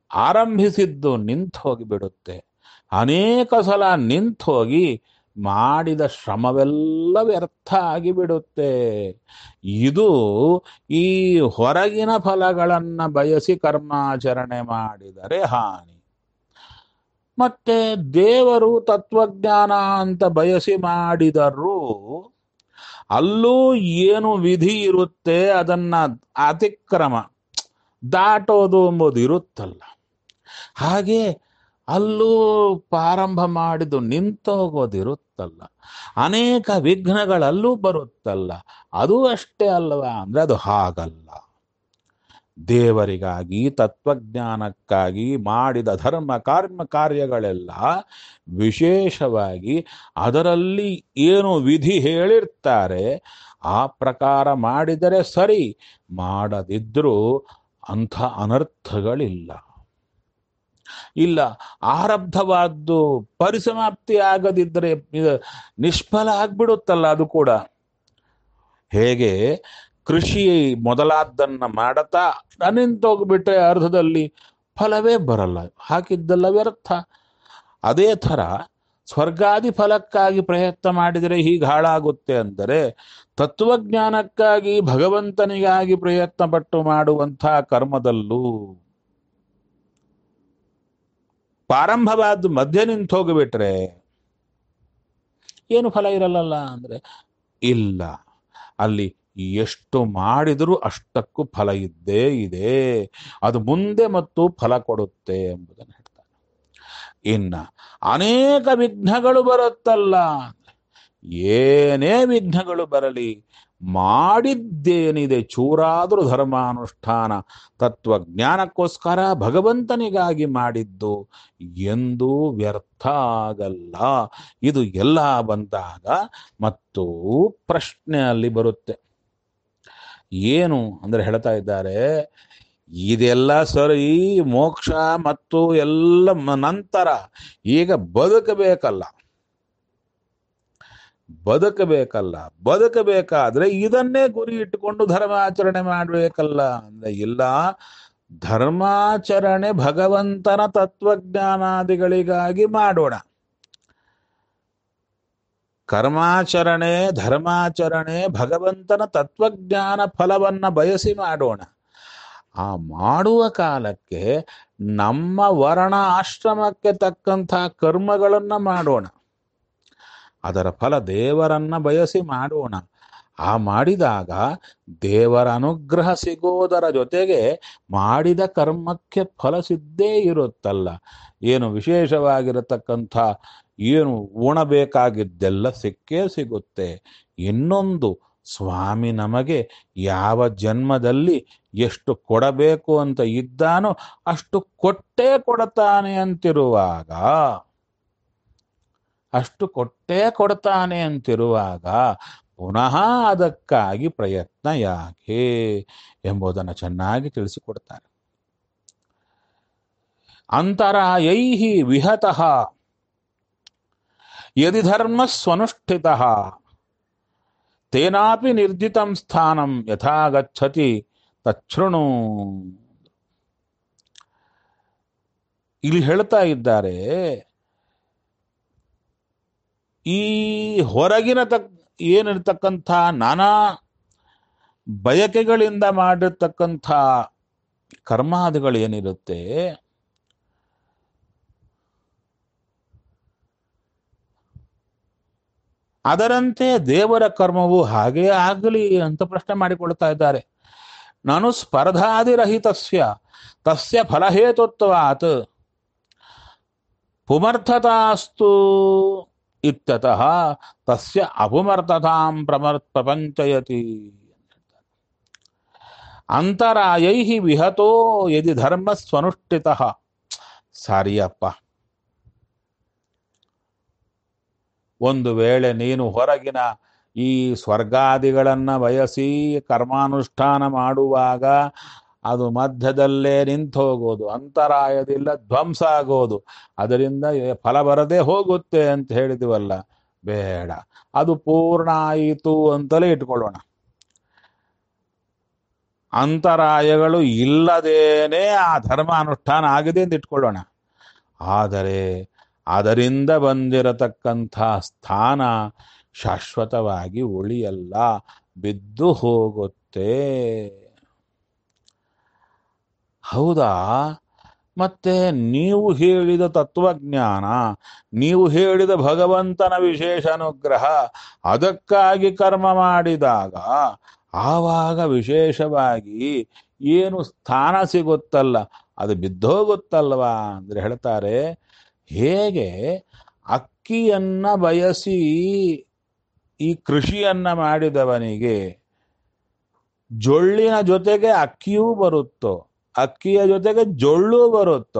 ಆರಂಭಿಸಿದ್ದು ನಿಂತು ಹೋಗಿಬಿಡುತ್ತೆ. ಅನೇಕ ಸಲ ನಿಂತು ಹೋಗಿ ಮಾಡಿದ ಶ್ರಮವೆಲ್ಲ ವ್ಯರ್ಥ ಆಗಿಬಿಡುತ್ತೆ. ಇದು ಈ ಹೊರಗಿನ ಫಲಗಳನ್ನ ಬಯಸಿ ಕರ್ಮಾಚರಣೆ ಮಾಡಿದರೆ ಹಾನಿ. ಮತ್ತೆ ದೇವರು ತತ್ವಜ್ಞಾನ ಅಂತ ಬಯಸಿ ಮಾಡಿದರೂ ಅಲ್ಲೂ ಏನು ವಿಧಿ ಇರುತ್ತೆ, ಅದನ್ನ ಅತಿಕ್ರಮ ದಾಟೋದು ಎಂಬುದು ಇರುತ್ತಲ್ಲ. ಹಾಗೆ ಅಲ್ಲೂ ಪ್ರಾರಂಭ ಮಾಡಿದ್ದು ನಿಂತೋಗೋದಿರುತ್ತಲ್ಲ, ಅನೇಕ ವಿಘ್ನಗಳಲ್ಲೂ ಬರುತ್ತಲ್ಲ. ಅದು ಅಷ್ಟೇ ಅಲ್ವಾ ಅಂದ್ರೆ ಅದು ಹಾಗಲ್ಲ. ದೇವರಿಗಾಗಿ ತತ್ವಜ್ಞಾನಕ್ಕಾಗಿ ಮಾಡಿದ ಧರ್ಮ ಕಾರ್ಯಗಳೆಲ್ಲ ವಿಶೇಷವಾಗಿ ಅದರಲ್ಲಿ ಏನು ವಿಧಿ ಹೇಳಿರ್ತಾರೆ ಆ ಪ್ರಕಾರ ಮಾಡಿದರೆ ಸರಿ, ಮಾಡದಿದ್ರೂ ಅಂಥ ಅನರ್ಥಗಳಿಲ್ಲ. ಇಲ್ಲ, ಆರಬ್ಧವಾದ್ದು ಪರಿಸಮಾಪ್ತಿ ಆಗದಿದ್ದರೆ ನಿಷ್ಫಲ ಆಗ್ಬಿಡುತ್ತಲ್ಲ ಅದು ಕೂಡ. ಹೇಗೆ ಕೃಷಿ ಮೊದಲಾದ್ದನ್ನ ಮಾಡತಾ ನಿಂತೋಗ್ಬಿಟ್ರೆ ಅರ್ಧದಲ್ಲಿ ಫಲವೇ ಬರಲ್ಲ, ಹಾಕಿದ್ದೆಲ್ಲ ವ್ಯರ್ಥ. ಅದೇ ಥರ ಸ್ವರ್ಗಾದಿ ಫಲಕ್ಕಾಗಿ ಪ್ರಯತ್ನ ಮಾಡಿದರೆ ಹೀಗೆ ಹಾಳಾಗುತ್ತೆ ಅಂದರೆ, ತತ್ವಜ್ಞಾನಕ್ಕಾಗಿ ಭಗವಂತನಿಗಾಗಿ ಪ್ರಯತ್ನ ಪಟ್ಟು ಮಾಡುವಂಥ ಕರ್ಮದಲ್ಲೂ ಪ್ರಾರಂಭವಾದ ಮಧ್ಯೆ ನಿಂತು ಹೋಗಿಬಿಟ್ರೆ ಏನು ಫಲ ಇರಲ್ಲ ಅಂದ್ರೆ ಇಲ್ಲ. ಅಲ್ಲಿ ಎಷ್ಟು ಮಾಡಿದರೂ ಅಷ್ಟಕ್ಕೂ ಫಲ ಇದ್ದೇ ಇದೆ, ಅದು ಮುಂದೆ ಮತ್ತು ಫಲ ಕೊಡುತ್ತೆ ಎಂಬುದನ್ನು ಹೇಳ್ತಾರೆ. ಇನ್ನ ಅನೇಕ ವಿಘ್ನಗಳು ಬರುತ್ತಲ್ಲ, ಏನೇ ವಿಘ್ನಗಳು ಬರಲಿ, ಮಾಡಿದ್ದೇನಿದೆ ಚೂರಾದರೂ ಧರ್ಮಾನುಷ್ಠಾನ ತತ್ವಜ್ಞಾನಕ್ಕೋಸ್ಕರ ಭಗವಂತನಿಗಾಗಿ ಮಾಡಿದ್ದು ಎಂದೂ ವ್ಯರ್ಥ ಆಗಲ್ಲ. ಇದು ಎಲ್ಲ ಬಂದಾಗ ಮತ್ತು ಪ್ರಶ್ನೆ ಅಲ್ಲಿ ಬರುತ್ತೆ. ಏನು ಅಂದ್ರೆ ಹೇಳ್ತಾ ಇದ್ದಾರೆ, ಇದೆಲ್ಲ ಸರಿ, ಮೋಕ್ಷ ಮತ್ತು ಎಲ್ಲ ನಂತರ ಈಗ ಬದುಕಬೇಕಾದ್ರೆ ಇದನ್ನೇ ಗುರಿ ಇಟ್ಟುಕೊಂಡು ಧರ್ಮಾಚರಣೆ ಮಾಡಬೇಕಲ್ಲ ಅಂದ್ರೆ ಇಲ್ಲ. ಧರ್ಮಾಚರಣೆ ಭಗವಂತನ ತತ್ವಜ್ಞಾನಾದಿಗಳಿಗಾಗಿ ಮಾಡೋಣ, ಕರ್ಮಾಚರಣೆ ಧರ್ಮಾಚರಣೆ ಭಗವಂತನ ತತ್ವಜ್ಞಾನ ಫಲವನ್ನ ಬಯಸಿ ಮಾಡೋಣ. ಆ ಮಾಡುವ ಕಾಲಕ್ಕೆ ನಮ್ಮ ವರ್ಣ ಆಶ್ರಮಕ್ಕೆ ತಕ್ಕಂಥ ಕರ್ಮಗಳನ್ನ ಮಾಡೋಣ, ಅದರ ಫಲ ದೇವರನ್ನ ಬಯಸಿ ಮಾಡೋಣ. ಆ ಮಾಡಿದಾಗ ದೇವರ ಅನುಗ್ರಹ ಸಿಗೋದರ ಜೊತೆಗೆ ಮಾಡಿದ ಕರ್ಮಕ್ಕೆ ಫಲ ಸಿದ್ದೇ ಇರುತ್ತಲ್ಲ. ಏನು ವಿಶೇಷವಾಗಿರತಕ್ಕಂಥ ಏನು ಉಣಬೇಕಾಗಿದ್ದೆಲ್ಲ ಸಿಕ್ಕೇ ಸಿಗುತ್ತೆ. ಇನ್ನೊಂದು, ಸ್ವಾಮಿ ನಮಗೆ ಯಾವ ಜನ್ಮದಲ್ಲಿ ಎಷ್ಟು ಕೊಡಬೇಕು ಅಂತ ಇದ್ದಾನೋ ಅಷ್ಟು ಕೊಟ್ಟೇ ಕೊಡ್ತಾನೆ ಅಂತಿರುವಾಗ ಪುನಃ ಅದಕ್ಕಾಗಿ ಪ್ರಯತ್ನ ಯಾಕೆ ಎಂಬುದನ್ನು ಚೆನ್ನಾಗಿ ತಿಳಿಸಿಕೊಡ್ತಾರೆ. ಅಂತರಾಯೈಹಿ ವಿಹತಃ ಯದಿ ಧರ್ಮ ಸ್ವನುಷ್ಠಿತಃ ತೇನಾಪಿ ನಿರ್ಜಿತಂ ಸ್ಥಾನಂ ಯಥಾ ಗಚ್ಚತಿ ತಚ್ಛೃಣು. ಇಲ್ಲಿ ಹೇಳ್ತಾ ಇದ್ದಾರೆ, ಈ ಹೊರಗಿನ ಏನಿರ್ತಕ್ಕಂಥ ನಾನಾ ಬಯಕೆಗಳಿಂದ ಮಾಡಿರ್ತಕ್ಕಂಥ ಕರ್ಮಾದಿಗಳು ಏನಿರುತ್ತೆ, ಅದರಂತೆ ದೇವರ ಕರ್ಮವು ಹಾಗೇ ಆಗಲಿ ಅಂತ ಪ್ರಶ್ನೆ ಮಾಡಿಕೊಳ್ತಾ ಇದ್ದಾರೆ. ನಾನು ಸ್ಪರ್ಧಾದಿರಹಿತಸ್ಯ ತಸ್ಯ ಫಲಹೇತುತ್ವಾತ್ ಪುಮರ್ಥತಾಸ್ತು ಇತ್ಯತಃ ತಸ್ಯ ಅಪುಮರ್ಥತಾಂ ಪ್ರಪಂಚಯತಿ. ಅಂತರಾಯೈಹಿ ವಿಹತೋ ಯದಿ ಧರ್ಮ ಸ್ವನುಷ್ಠಿತಃ. ಸಾರಿಯಪ್ಪ, ಒಂದು ವೇಳೆ ನೀನು ಹೊರಗಿನ ಈ ಸ್ವರ್ಗಾದಿಗಳನ್ನ ಬಯಸಿ ಕರ್ಮಾನುಷ್ಠಾನ ಮಾಡುವಾಗ ಅದು ಮಧ್ಯದಲ್ಲೇ ನಿಂತು ಹೋಗೋದು, ಅಂತರಾಯದಿಲ್ಲ ಧ್ವಂಸ ಆಗೋದು, ಅದರಿಂದ ಫಲ ಬರದೇ ಹೋಗುತ್ತೆ ಅಂತ ಹೇಳಿದಿವಲ್ಲ, ಬೇಡ. ಅದು ಪೂರ್ಣ ಆಯಿತು ಅಂತಲೇ ಇಟ್ಕೊಳ್ಳೋಣ. ಅಂತರಾಯಗಳು ಇಲ್ಲದೇನೆ ಆ ಧರ್ಮ ಅನುಷ್ಠಾನ ಆಗಿದೆ ಅಂತ ಇಟ್ಕೊಳ್ಳೋಣ. ಆದರೆ ಅದರಿಂದ ಬಂದಿರತಕ್ಕಂಥ ಸ್ಥಾನ ಶಾಶ್ವತವಾಗಿ ಉಳಿಯಲ್ಲ, ಬಿದ್ದು ಹೋಗುತ್ತೆ. ಹೌದಾ? ಮತ್ತೆ ನೀವು ಹೇಳಿದ ತತ್ವಜ್ಞಾನ, ನೀವು ಹೇಳಿದ ಭಗವಂತನ ವಿಶೇಷ ಅನುಗ್ರಹ, ಅದಕ್ಕಾಗಿ ಕರ್ಮ ಮಾಡಿದಾಗ ಆವಾಗ ವಿಶೇಷವಾಗಿ ಏನು ಸ್ಥಾನ ಸಿಗುತ್ತಲ್ಲ, ಅದು ಬಿದ್ದೋಗುತ್ತಲ್ವಾ ಅಂದ್ರೆ ಹೇಳ್ತಾರೆ, ಹೇಗೆ ಅಕ್ಕಿಯನ್ನ ಬಯಸಿ ಈ ಕೃಷಿಯನ್ನ ಮಾಡಿದವನಿಗೆ ಜೊಳ್ಳಿನ ಜೊತೆಗೆ ಅಕ್ಕಿಯೂ ಬರುತ್ತೋ, ಅಕ್ಕಿಯ ಜೊತೆಗೆ ಜೊಳ್ಳು ಬರುತ್ತೋ,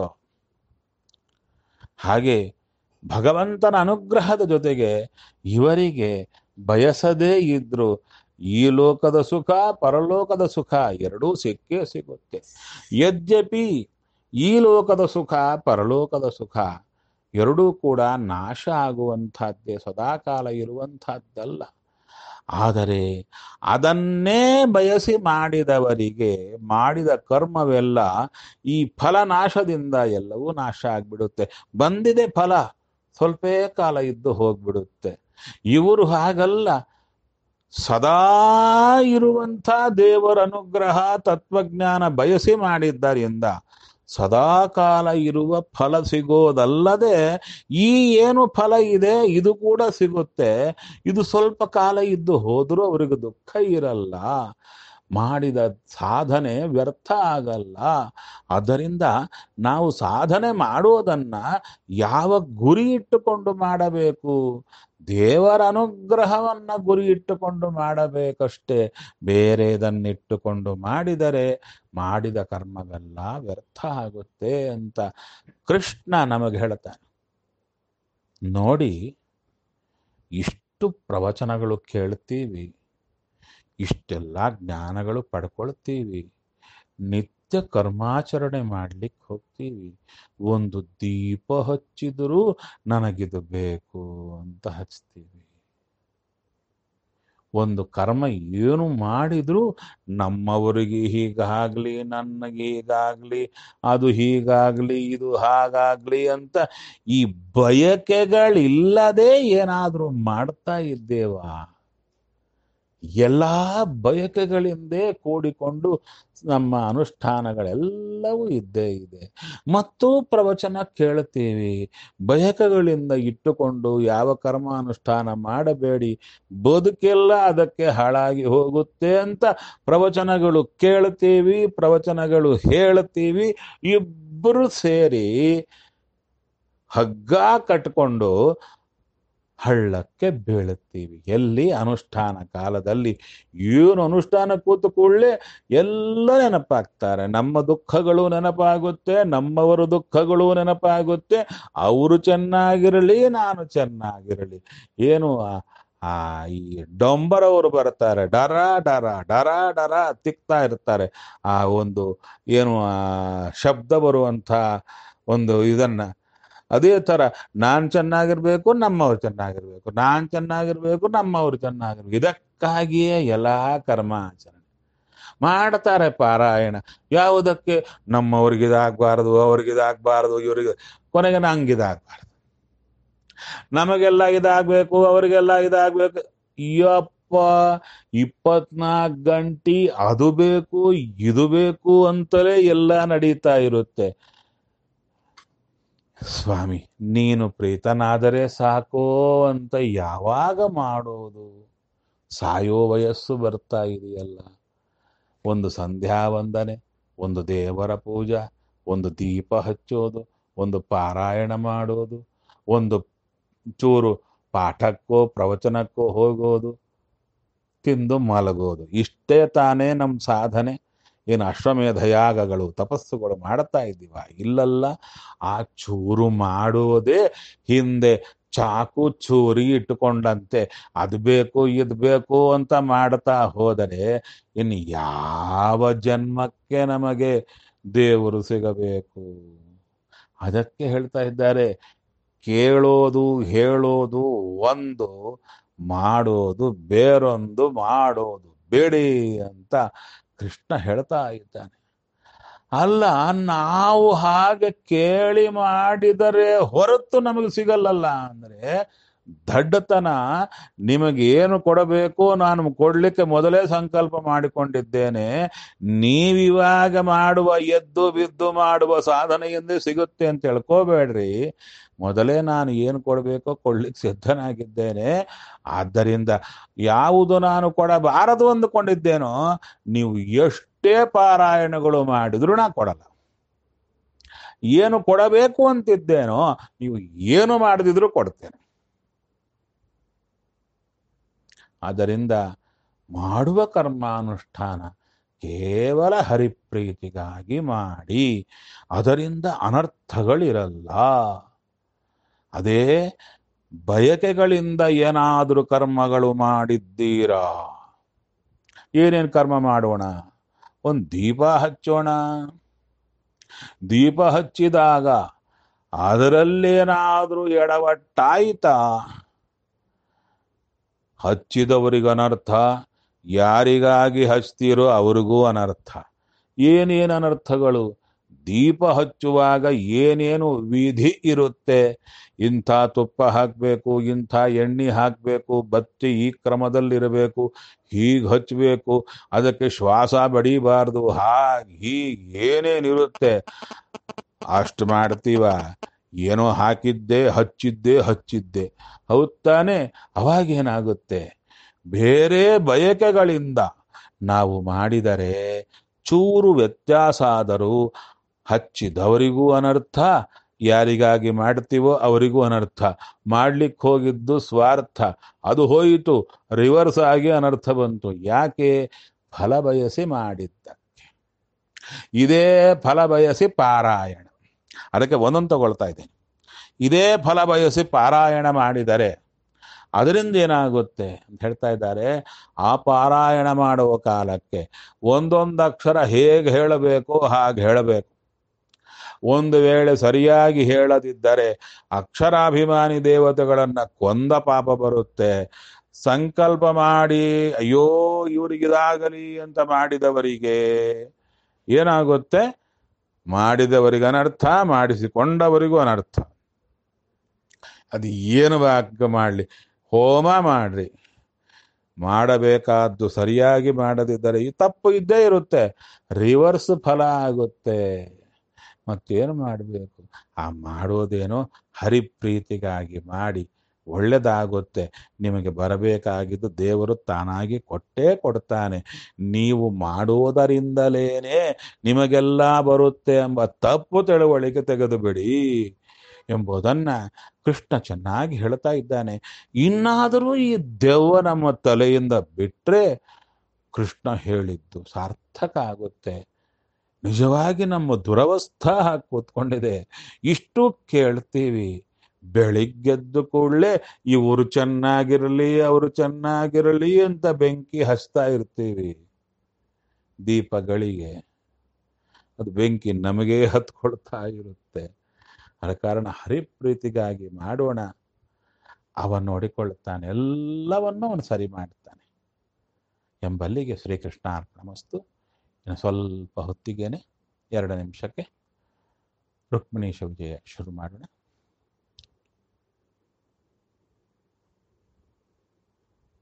ಹಾಗೆ ಭಗವಂತನ ಅನುಗ್ರಹದ ಜೊತೆಗೆ ಇವರಿಗೆ ಬಯಸದೇ ಇದ್ರು ಈ ಲೋಕದ ಸುಖ ಪರಲೋಕದ ಸುಖ ಎರಡೂ ಸಿಕ್ಕೇ ಸಿಗುತ್ತೆ. ಯದ್ಯಪಿ ಈ ಲೋಕದ ಸುಖ ಪರಲೋಕದ ಸುಖ ಎರಡೂ ಕೂಡ ನಾಶ ಆಗುವಂತಹದ್ದೇ, ಸದಾಕಾಲ ಇರುವಂತಹದ್ದಲ್ಲ. ಆದರೆ ಅದನ್ನೇ ಬಯಸಿ ಮಾಡಿದವರಿಗೆ ಮಾಡಿದ ಕರ್ಮವೆಲ್ಲ ಈ ಫಲನಾಶದಿಂದ ಎಲ್ಲವೂ ನಾಶ ಆಗ್ಬಿಡುತ್ತೆ. ಬಂದಿದೆ ಫಲ, ಸ್ವಲ್ಪೇ ಕಾಲ ಇದ್ದು ಹೋಗ್ಬಿಡುತ್ತೆ. ಇವರು ಹಾಗಲ್ಲ, ಸದಾ ಇರುವಂಥ ದೇವರ ಅನುಗ್ರಹ ತತ್ವಜ್ಞಾನ ಬಯಸಿ ಮಾಡಿದ್ದರಿಂದ ಸದಾಕಾಲ ಇರುವ ಫಲ ಸಿಗೋದಲ್ಲದೆ ಈ ಏನು ಫಲ ಇದೆ ಇದು ಕೂಡ ಸಿಗುತ್ತೆ. ಇದು ಸ್ವಲ್ಪ ಕಾಲ ಇದ್ದು ಹೋದರೂ ಅವರಿಗೆ ದುಃಖ ಇರಲ್ಲ, ಮಾಡಿದ ಸಾಧನೆ ವ್ಯರ್ಥ ಆಗಲ್ಲ. ಆದ್ದರಿಂದ ನಾವು ಸಾಧನೆ ಮಾಡುವುದನ್ನ ಯಾವ ಗುರಿ ಇಟ್ಟುಕೊಂಡು ಮಾಡಬೇಕು? ದೇವರ ಅನುಗ್ರಹವನ್ನ ಗುರಿ ಇಟ್ಟುಕೊಂಡು ಮಾಡಬೇಕಷ್ಟೇ. ಬೇರೆದನ್ನಿಟ್ಟುಕೊಂಡು ಮಾಡಿದರೆ ಮಾಡಿದ ಕರ್ಮವೆಲ್ಲ ವ್ಯರ್ಥ ಆಗುತ್ತೆ ಅಂತ ಕೃಷ್ಣ ನಮಗೆ ಹೇಳ್ತಾನೆ. ನೋಡಿ, ಇಷ್ಟು ಪ್ರವಚನಗಳು ಕೇಳ್ತೀವಿ, ಇಷ್ಟೆಲ್ಲ ಜ್ಞಾನಗಳು ಪಡ್ಕೊಳ್ತೀವಿ, ನಿತ್ಯ ಕರ್ಮಾಚರಣೆ ಮಾಡ್ಲಿಕ್ಕೆ ಹೋಗ್ತೀವಿ, ಒಂದು ದೀಪ ಹಚ್ಚಿದರೂ ನನಗಿದು ಬೇಕು ಅಂತ ಹಚ್ತೀವಿ. ಒಂದು ಕರ್ಮ ಏನು ಮಾಡಿದ್ರು ನಮ್ಮವರಿಗೆ ಹೀಗಾಗ್ಲಿ, ನನಗೆ ಹೀಗಾಗ್ಲಿ, ಅದು ಹೀಗಾಗ್ಲಿ, ಇದು ಹಾಗಾಗ್ಲಿ ಅಂತ ಈ ಬಯಕೆಗಳಿಲ್ಲದೆ ಏನಾದ್ರೂ ಮಾಡ್ತಾ ಇದ್ದೇವಾ? ಎಲ್ಲಾ ಬಯಕೆಗಳಿಂದೇ ಕೂಡಿಕೊಂಡು ನಮ್ಮ ಅನುಷ್ಠಾನಗಳೆಲ್ಲವೂ ಇದ್ದೇ ಇದೆ. ಮತ್ತು ಪ್ರವಚನ ಕೇಳ್ತೀವಿ, ಬಯಕೆಗಳಿಂದ ಇಟ್ಟುಕೊಂಡು ಯಾವ ಕರ್ಮಾನುಷ್ಠಾನ ಮಾಡಬೇಡಿ, ಬದುಕೆಲ್ಲ ಅದಕ್ಕೆ ಹಾಳಾಗಿ ಹೋಗುತ್ತೆ ಅಂತ ಪ್ರವಚನಗಳು ಕೇಳ್ತೀವಿ, ಪ್ರವಚನಗಳು ಹೇಳ್ತೀವಿ. ಇಬ್ಬರು ಸೇರಿ ಹಗ್ಗ ಕಟ್ಕೊಂಡು ಹಳ್ಳಕ್ಕೆ ಬೀಳುತ್ತೀವಿ. ಎಲ್ಲಿ? ಅನುಷ್ಠಾನ ಕಾಲದಲ್ಲಿ. ಏನು ಅನುಷ್ಠಾನ ಕೂತು ಕೂಡಲೇ ಎಲ್ಲ ನೆನಪಾಗ್ತಾರೆ. ನಮ್ಮ ದುಃಖಗಳು ನೆನಪಾಗುತ್ತೆ, ನಮ್ಮವರ ದುಃಖಗಳು ನೆನಪಾಗುತ್ತೆ. ಅವರು ಚೆನ್ನಾಗಿರಲಿ, ನಾನು ಚೆನ್ನಾಗಿರಲಿ. ಏನು ಈ ಡೊಂಬರವರು ಬರ್ತಾರೆ, ಡರ ಡರ ಡರ ಡರ ತಿಕ್ತಾ ಇರ್ತಾರೆ. ಆ ಒಂದು ಏನು ಶಬ್ದ ಬರುವಂಥ ಒಂದು ಇದನ್ನ, ಅದೇ ಥರ ನಾನ್ ಚೆನ್ನಾಗಿರ್ಬೇಕು, ನಮ್ಮವ್ರು ಚೆನ್ನಾಗಿರ್ಬೇಕು, ನಾನ್ ಚೆನ್ನಾಗಿರ್ಬೇಕು, ನಮ್ಮವ್ರು ಚೆನ್ನಾಗಿರ್ಬೇಕು. ಇದಕ್ಕಾಗಿಯೇ ಎಲ್ಲ ಕರ್ಮಾಚರಣೆ ಮಾಡ್ತಾರೆ. ಪಾರಾಯಣ ಯಾವುದಕ್ಕೆ? ನಮ್ಮವ್ರಿಗಿದಾಗಬಾರ್ದು, ಅವ್ರಿಗಿದಾಗಬಾರ್ದು, ಇವ್ರಿಗೆ, ಕೊನೆಗೆ ನಂಗಿದಾಗಬಾರ್ದು, ನಮಗೆಲ್ಲ ಇದಾಗಬೇಕು, ಅವರಿಗೆಲ್ಲ ಇದಾಗಬೇಕು. ಯಪ್ಪ, 24 ಗಂಟೆ ಅದು ಬೇಕು ಇದು ಬೇಕು ಅಂತಲೇ ಎಲ್ಲ ನಡೀತಾ ಇರುತ್ತೆ. ಸ್ವಾಮಿ, ನೀನು ಪ್ರೀತನಾದರೆ ಸಾಕೋ ಅಂತ ಯಾವಾಗ ಮಾಡೋದು? ಸಾಯೋ ವಯಸ್ಸು ಬರ್ತಾ ಇದೆಯಲ್ಲ. ಒಂದು ಸಂಧ್ಯಾ ವಂದನೆ, ಒಂದು ದೇವರ ಪೂಜಾ, ಒಂದು ದೀಪ ಹಚ್ಚೋದು, ಒಂದು ಪಾರಾಯಣ ಮಾಡೋದು, ಒಂದು ಚೂರು ಪಾಠಕ್ಕೋ ಪ್ರವಚನಕ್ಕೋ ಹೋಗೋದು, ತಿಂದು ಮಲಗೋದು, ಇಷ್ಟೇ ತಾನೇ ನಮ್ಮ ಸಾಧನೆ. ಏನು ಅಶ್ವಮೇಧ ಯಾಗಗಳು ತಪಸ್ಸುಗಳು ಮಾಡ್ತಾ ಇದ್ದೀವ? ಇಲ್ಲಲ್ಲ. ಆ ಚೂರು ಮಾಡುವುದೇ ಹಿಂದೆ ಚಾಕು ಚೂರಿ ಇಟ್ಟುಕೊಂಡಂತೆ ಅದು ಬೇಕು ಇದು ಬೇಕು ಅಂತ ಮಾಡ್ತಾ ಹೋದರೆ ಇನ್ನು ಯಾವ ಜನ್ಮಕ್ಕೆ ನಮಗೆ ದೇವರು ಸಿಗಬೇಕು? ಅದಕ್ಕೆ ಹೇಳ್ತಾ ಇದ್ದಾರೆ, ಕೇಳೋದು ಹೇಳೋದು ಒಂದು, ಮಾಡೋದು ಬೇರೊಂದು, ಮಾಡೋದು ಬೇಡಿ ಅಂತ ಕೃಷ್ಣ ಹೇಳ್ತಾ ಇದ್ದಾನೆ, ಅಲ್ಲ ನಾವು ಹಾಗೆ ಕೇಳಿ ಮಾಡಿದರೆ ಹೊರತು ನಮಗೆ ಸಿಗಲ್ಲಲ್ಲ ಅಂದ್ರೆ ದಡ್ಡತನ. ನಿಮಗೇನು ಕೊಡಬೇಕು ನಾನು ಕೊಡ್ಲಿಕ್ಕೆ ಮೊದಲೇ ಸಂಕಲ್ಪ ಮಾಡಿಕೊಂಡಿದ್ದೇನೆ. ನೀವಿವಾಗ ಮಾಡುವ ಎದ್ದು ಬಿದ್ದು ಮಾಡುವ ಸಾಧನೆಯಿಂದ ಸಿಗುತ್ತೆ ಅಂತ ಹೇಳ್ಕೋಬೇಡ್ರಿ. ಮೊದಲೇ ನಾನು ಏನು ಕೊಡಬೇಕೋ ಕೊಡ್ಲಿಕ್ಕೆ ಸಿದ್ಧನಾಗಿದ್ದೇನೆ. ಆದ್ದರಿಂದ ಯಾವುದು ನಾನು ಕೊಡಬಾರದು ಅಂದುಕೊಂಡಿದ್ದೇನೋ ನೀವು ಎಷ್ಟೇ ಪಾರಾಯಣಗಳು ಮಾಡಿದ್ರು ನಾ ಕೊಡಲ್ಲ. ಏನು ಕೊಡಬೇಕು ಅಂತಿದ್ದೇನೋ ನೀವು ಏನು ಮಾಡದಿದ್ರು ಕೊಡ್ತೇನೆ. ಆದ್ದರಿಂದ ಮಾಡುವ ಕರ್ಮಾನುಷ್ಠಾನ ಕೇವಲ ಹರಿಪ್ರೀತಿಗಾಗಿ ಮಾಡಿ, ಅದರಿಂದ ಅನರ್ಥಗಳಿರಲ್ಲ. ಅದೇ ಬಯಕೆಗಳಿಂದ ಏನಾದರೂ ಕರ್ಮಗಳು ಮಾಡಿದ್ದೀರಾ, ಏನೇನು ಕರ್ಮ ಮಾಡೋಣ? ಒಂದು ದೀಪ ಹಚ್ಚೋಣ. ದೀಪ ಹಚ್ಚಿದಾಗ ಅದರಲ್ಲೇನಾದರೂ ಎಡವಟ್ಟಾಯಿತಾ, ಹಚ್ಚಿದವರಿಗೆ ಅನರ್ಥ, ಯಾರಿಗಾಗಿ ಹಚ್ತೀರೋ ಅವ್ರಿಗೂ ಅನರ್ಥ. ಏನೇನು ಅನರ್ಥಗಳು? ದೀಪ ಹಚ್ಚುವಾಗ ಏನೇನು ವಿಧಿ ಇರುತ್ತೆ, ಇಂಥ ತುಪ್ಪ ಹಾಕಬೇಕು, ಇಂಥ ಎಣ್ಣೆ ಹಾಕಬೇಕು, ಬತ್ತಿ ಈ ಕ್ರಮದಲ್ಲಿರಬೇಕು, ಹೀಗೆ ಹಚ್ಚಬೇಕು, ಅದಕ್ಕೆ ಶ್ವಾಸ ಬಡಿಬಾರ್ದು, ಹೀಗೆ ಏನೇನಿರುತ್ತೆ ಅಷ್ಟು ಮಾಡ್ತೀವ. ಏನೋ ಹಾಕಿದ್ದೆ ಹಚ್ಚಿದ್ದೆ ಹೌದ್ ತಾನೆ? ಅವಾಗೇನಾಗುತ್ತೆ? ಬೇರೆ ಬಯಕೆಗಳಿಂದ ನಾವು ಮಾಡಿದರೆ ಚೂರು ವ್ಯತ್ಯಾಸ ಆದರೂ ಹಚ್ಚಿದವರಿಗೂ ಅನರ್ಥ, ಯಾರಿಗಾಗಿ ಮಾಡ್ತೀವೋ ಅವರಿಗೂ ಅನರ್ಥ. ಮಾಡ್ಲಿಕ್ಕೆ ಹೋಗಿದ್ದು ಸ್ವಾರ್ಥ, ಅದು ಹೋಯಿತು, ರಿವರ್ಸ್ ಆಗಿ ಅನರ್ಥ ಬಂತು. ಯಾಕೆ? ಫಲ ಬಯಸಿ ಮಾಡಿದ್ದಕ್ಕೆ. ಇದೇ ಫಲ ಬಯಸಿ ಪಾರಾಯಣ, ಅದಕ್ಕೆ ಒಂದೊಂದು ತಗೊಳ್ತಾ ಇದ್ದೇನೆ. ಇದೇ ಫಲ ಬಯಸಿ ಪಾರಾಯಣ ಮಾಡಿದರೆ ಅದರಿಂದ ಏನಾಗುತ್ತೆ ಅಂತ ಹೇಳ್ತಾ ಇದ್ದಾರೆ. ಆ ಪಾರಾಯಣ ಮಾಡುವ ಕಾಲಕ್ಕೆ ಒಂದೊಂದು ಅಕ್ಷರ ಹೇಗೆ ಹೇಳಬೇಕು ಹಾಗೆ ಹೇಳಬೇಕು. ಒಂದು ವೇಳೆ ಸರಿಯಾಗಿ ಹೇಳದಿದ್ದರೆ ಅಕ್ಷರಾಭಿಮಾನಿ ದೇವತೆಗಳನ್ನ ಕೊಂದ ಪಾಪ ಬರುತ್ತೆ. ಸಂಕಲ್ಪ ಮಾಡಿ ಅಯ್ಯೋ ಇವರಿಗಿದಾಗಲಿ ಅಂತ ಮಾಡಿದವರಿಗೆ ಏನಾಗುತ್ತೆ? ಮಾಡಿದವರಿಗೆ ಅನರ್ಥ, ಮಾಡಿಸಿಕೊಂಡವರಿಗೂ ಅನರ್ಥ. ಅದು ಏನು ವಾಕ್ಯ ಮಾಡಲಿ, ಹೋಮ ಮಾಡ್ರಿ, ಮಾಡಬೇಕಾದ್ದು ಸರಿಯಾಗಿ ಮಾಡದಿದ್ದರೆ ಈ ತಪ್ಪು ಇದ್ದೇ ಇರುತ್ತೆ, ರಿವರ್ಸ್ ಫಲ ಆಗುತ್ತೆ. ಮತ್ತೇನು ಮಾಡಬೇಕು? ಆ ಮಾಡೋದೇನೋ ಹರಿಪ್ರೀತಿಗಾಗಿ ಮಾಡಿ, ಒಳ್ಳೆದಾಗುತ್ತೆ. ನಿಮಗೆ ಬರಬೇಕಾಗಿದ್ದು ದೇವರು ತಾನಾಗಿ ಕೊಟ್ಟೇ ಕೊಡ್ತಾನೆ. ನೀವು ಮಾಡೋದರಿಂದಲೇನೆ ನಿಮಗೆಲ್ಲ ಬರುತ್ತೆ ಎಂಬ ತಪ್ಪು ತಿಳುವಳಿಕೆ ತೆಗೆದು ಬಿಡಿ ಎಂಬುದನ್ನ ಕೃಷ್ಣ ಚೆನ್ನಾಗಿ ಹೇಳ್ತಾ ಇದ್ದಾನೆ. ಇನ್ನಾದರೂ ಈ ದೆವ್ವ ನಮ್ಮ ತಲೆಯಿಂದ ಬಿಟ್ರೆ ಕೃಷ್ಣ ಹೇಳಿದ್ದು ಸಾರ್ಥಕ ಆಗುತ್ತೆ. ನಿಜವಾಗಿ ನಮ್ಮ ದುರವಸ್ಥಾ ಹಾಕಿ ಕೂತ್ಕೊಂಡಿದೆ. ಇಷ್ಟು ಕೇಳ್ತೀವಿ, ಬೆಳಿಗ್ಗೆದ್ದು ಕೂಡಲೇ ಇವರು ಚೆನ್ನಾಗಿರಲಿ ಅವರು ಚೆನ್ನಾಗಿರಲಿ ಅಂತ ಬೆಂಕಿ ಹಚ್ತಾ ಇರ್ತೀವಿ ದೀಪಗಳಿಗೆ. ಅದು ಬೆಂಕಿ ನಮಗೇ ಹತ್ಕೊಳ್ತಾ ಇರುತ್ತೆ. ಅದ ಕಾರಣ ಹರಿಪ್ರೀತಿಗಾಗಿ ಮಾಡೋಣ. ಅವ ನೋಡಿಕೊಳ್ಳುತ್ತಾನೆ, ಎಲ್ಲವನ್ನೂ ಅವನು ಸರಿ ಮಾಡ್ತಾನೆ ಎಂಬಲ್ಲಿಗೆ ಶ್ರೀಕೃಷ್ಣ ಅರ್ಪಣಮಸ್ತು. ಇನ್ನು ಸ್ವಲ್ಪ ಹೊತ್ತಿಗೇನೆ 2 ನಿಮಿಷಕ್ಕೆ ರುಕ್ಮಿಣೀಶ ವಿಜಯ ಶುರು ಮಾಡೋಣ.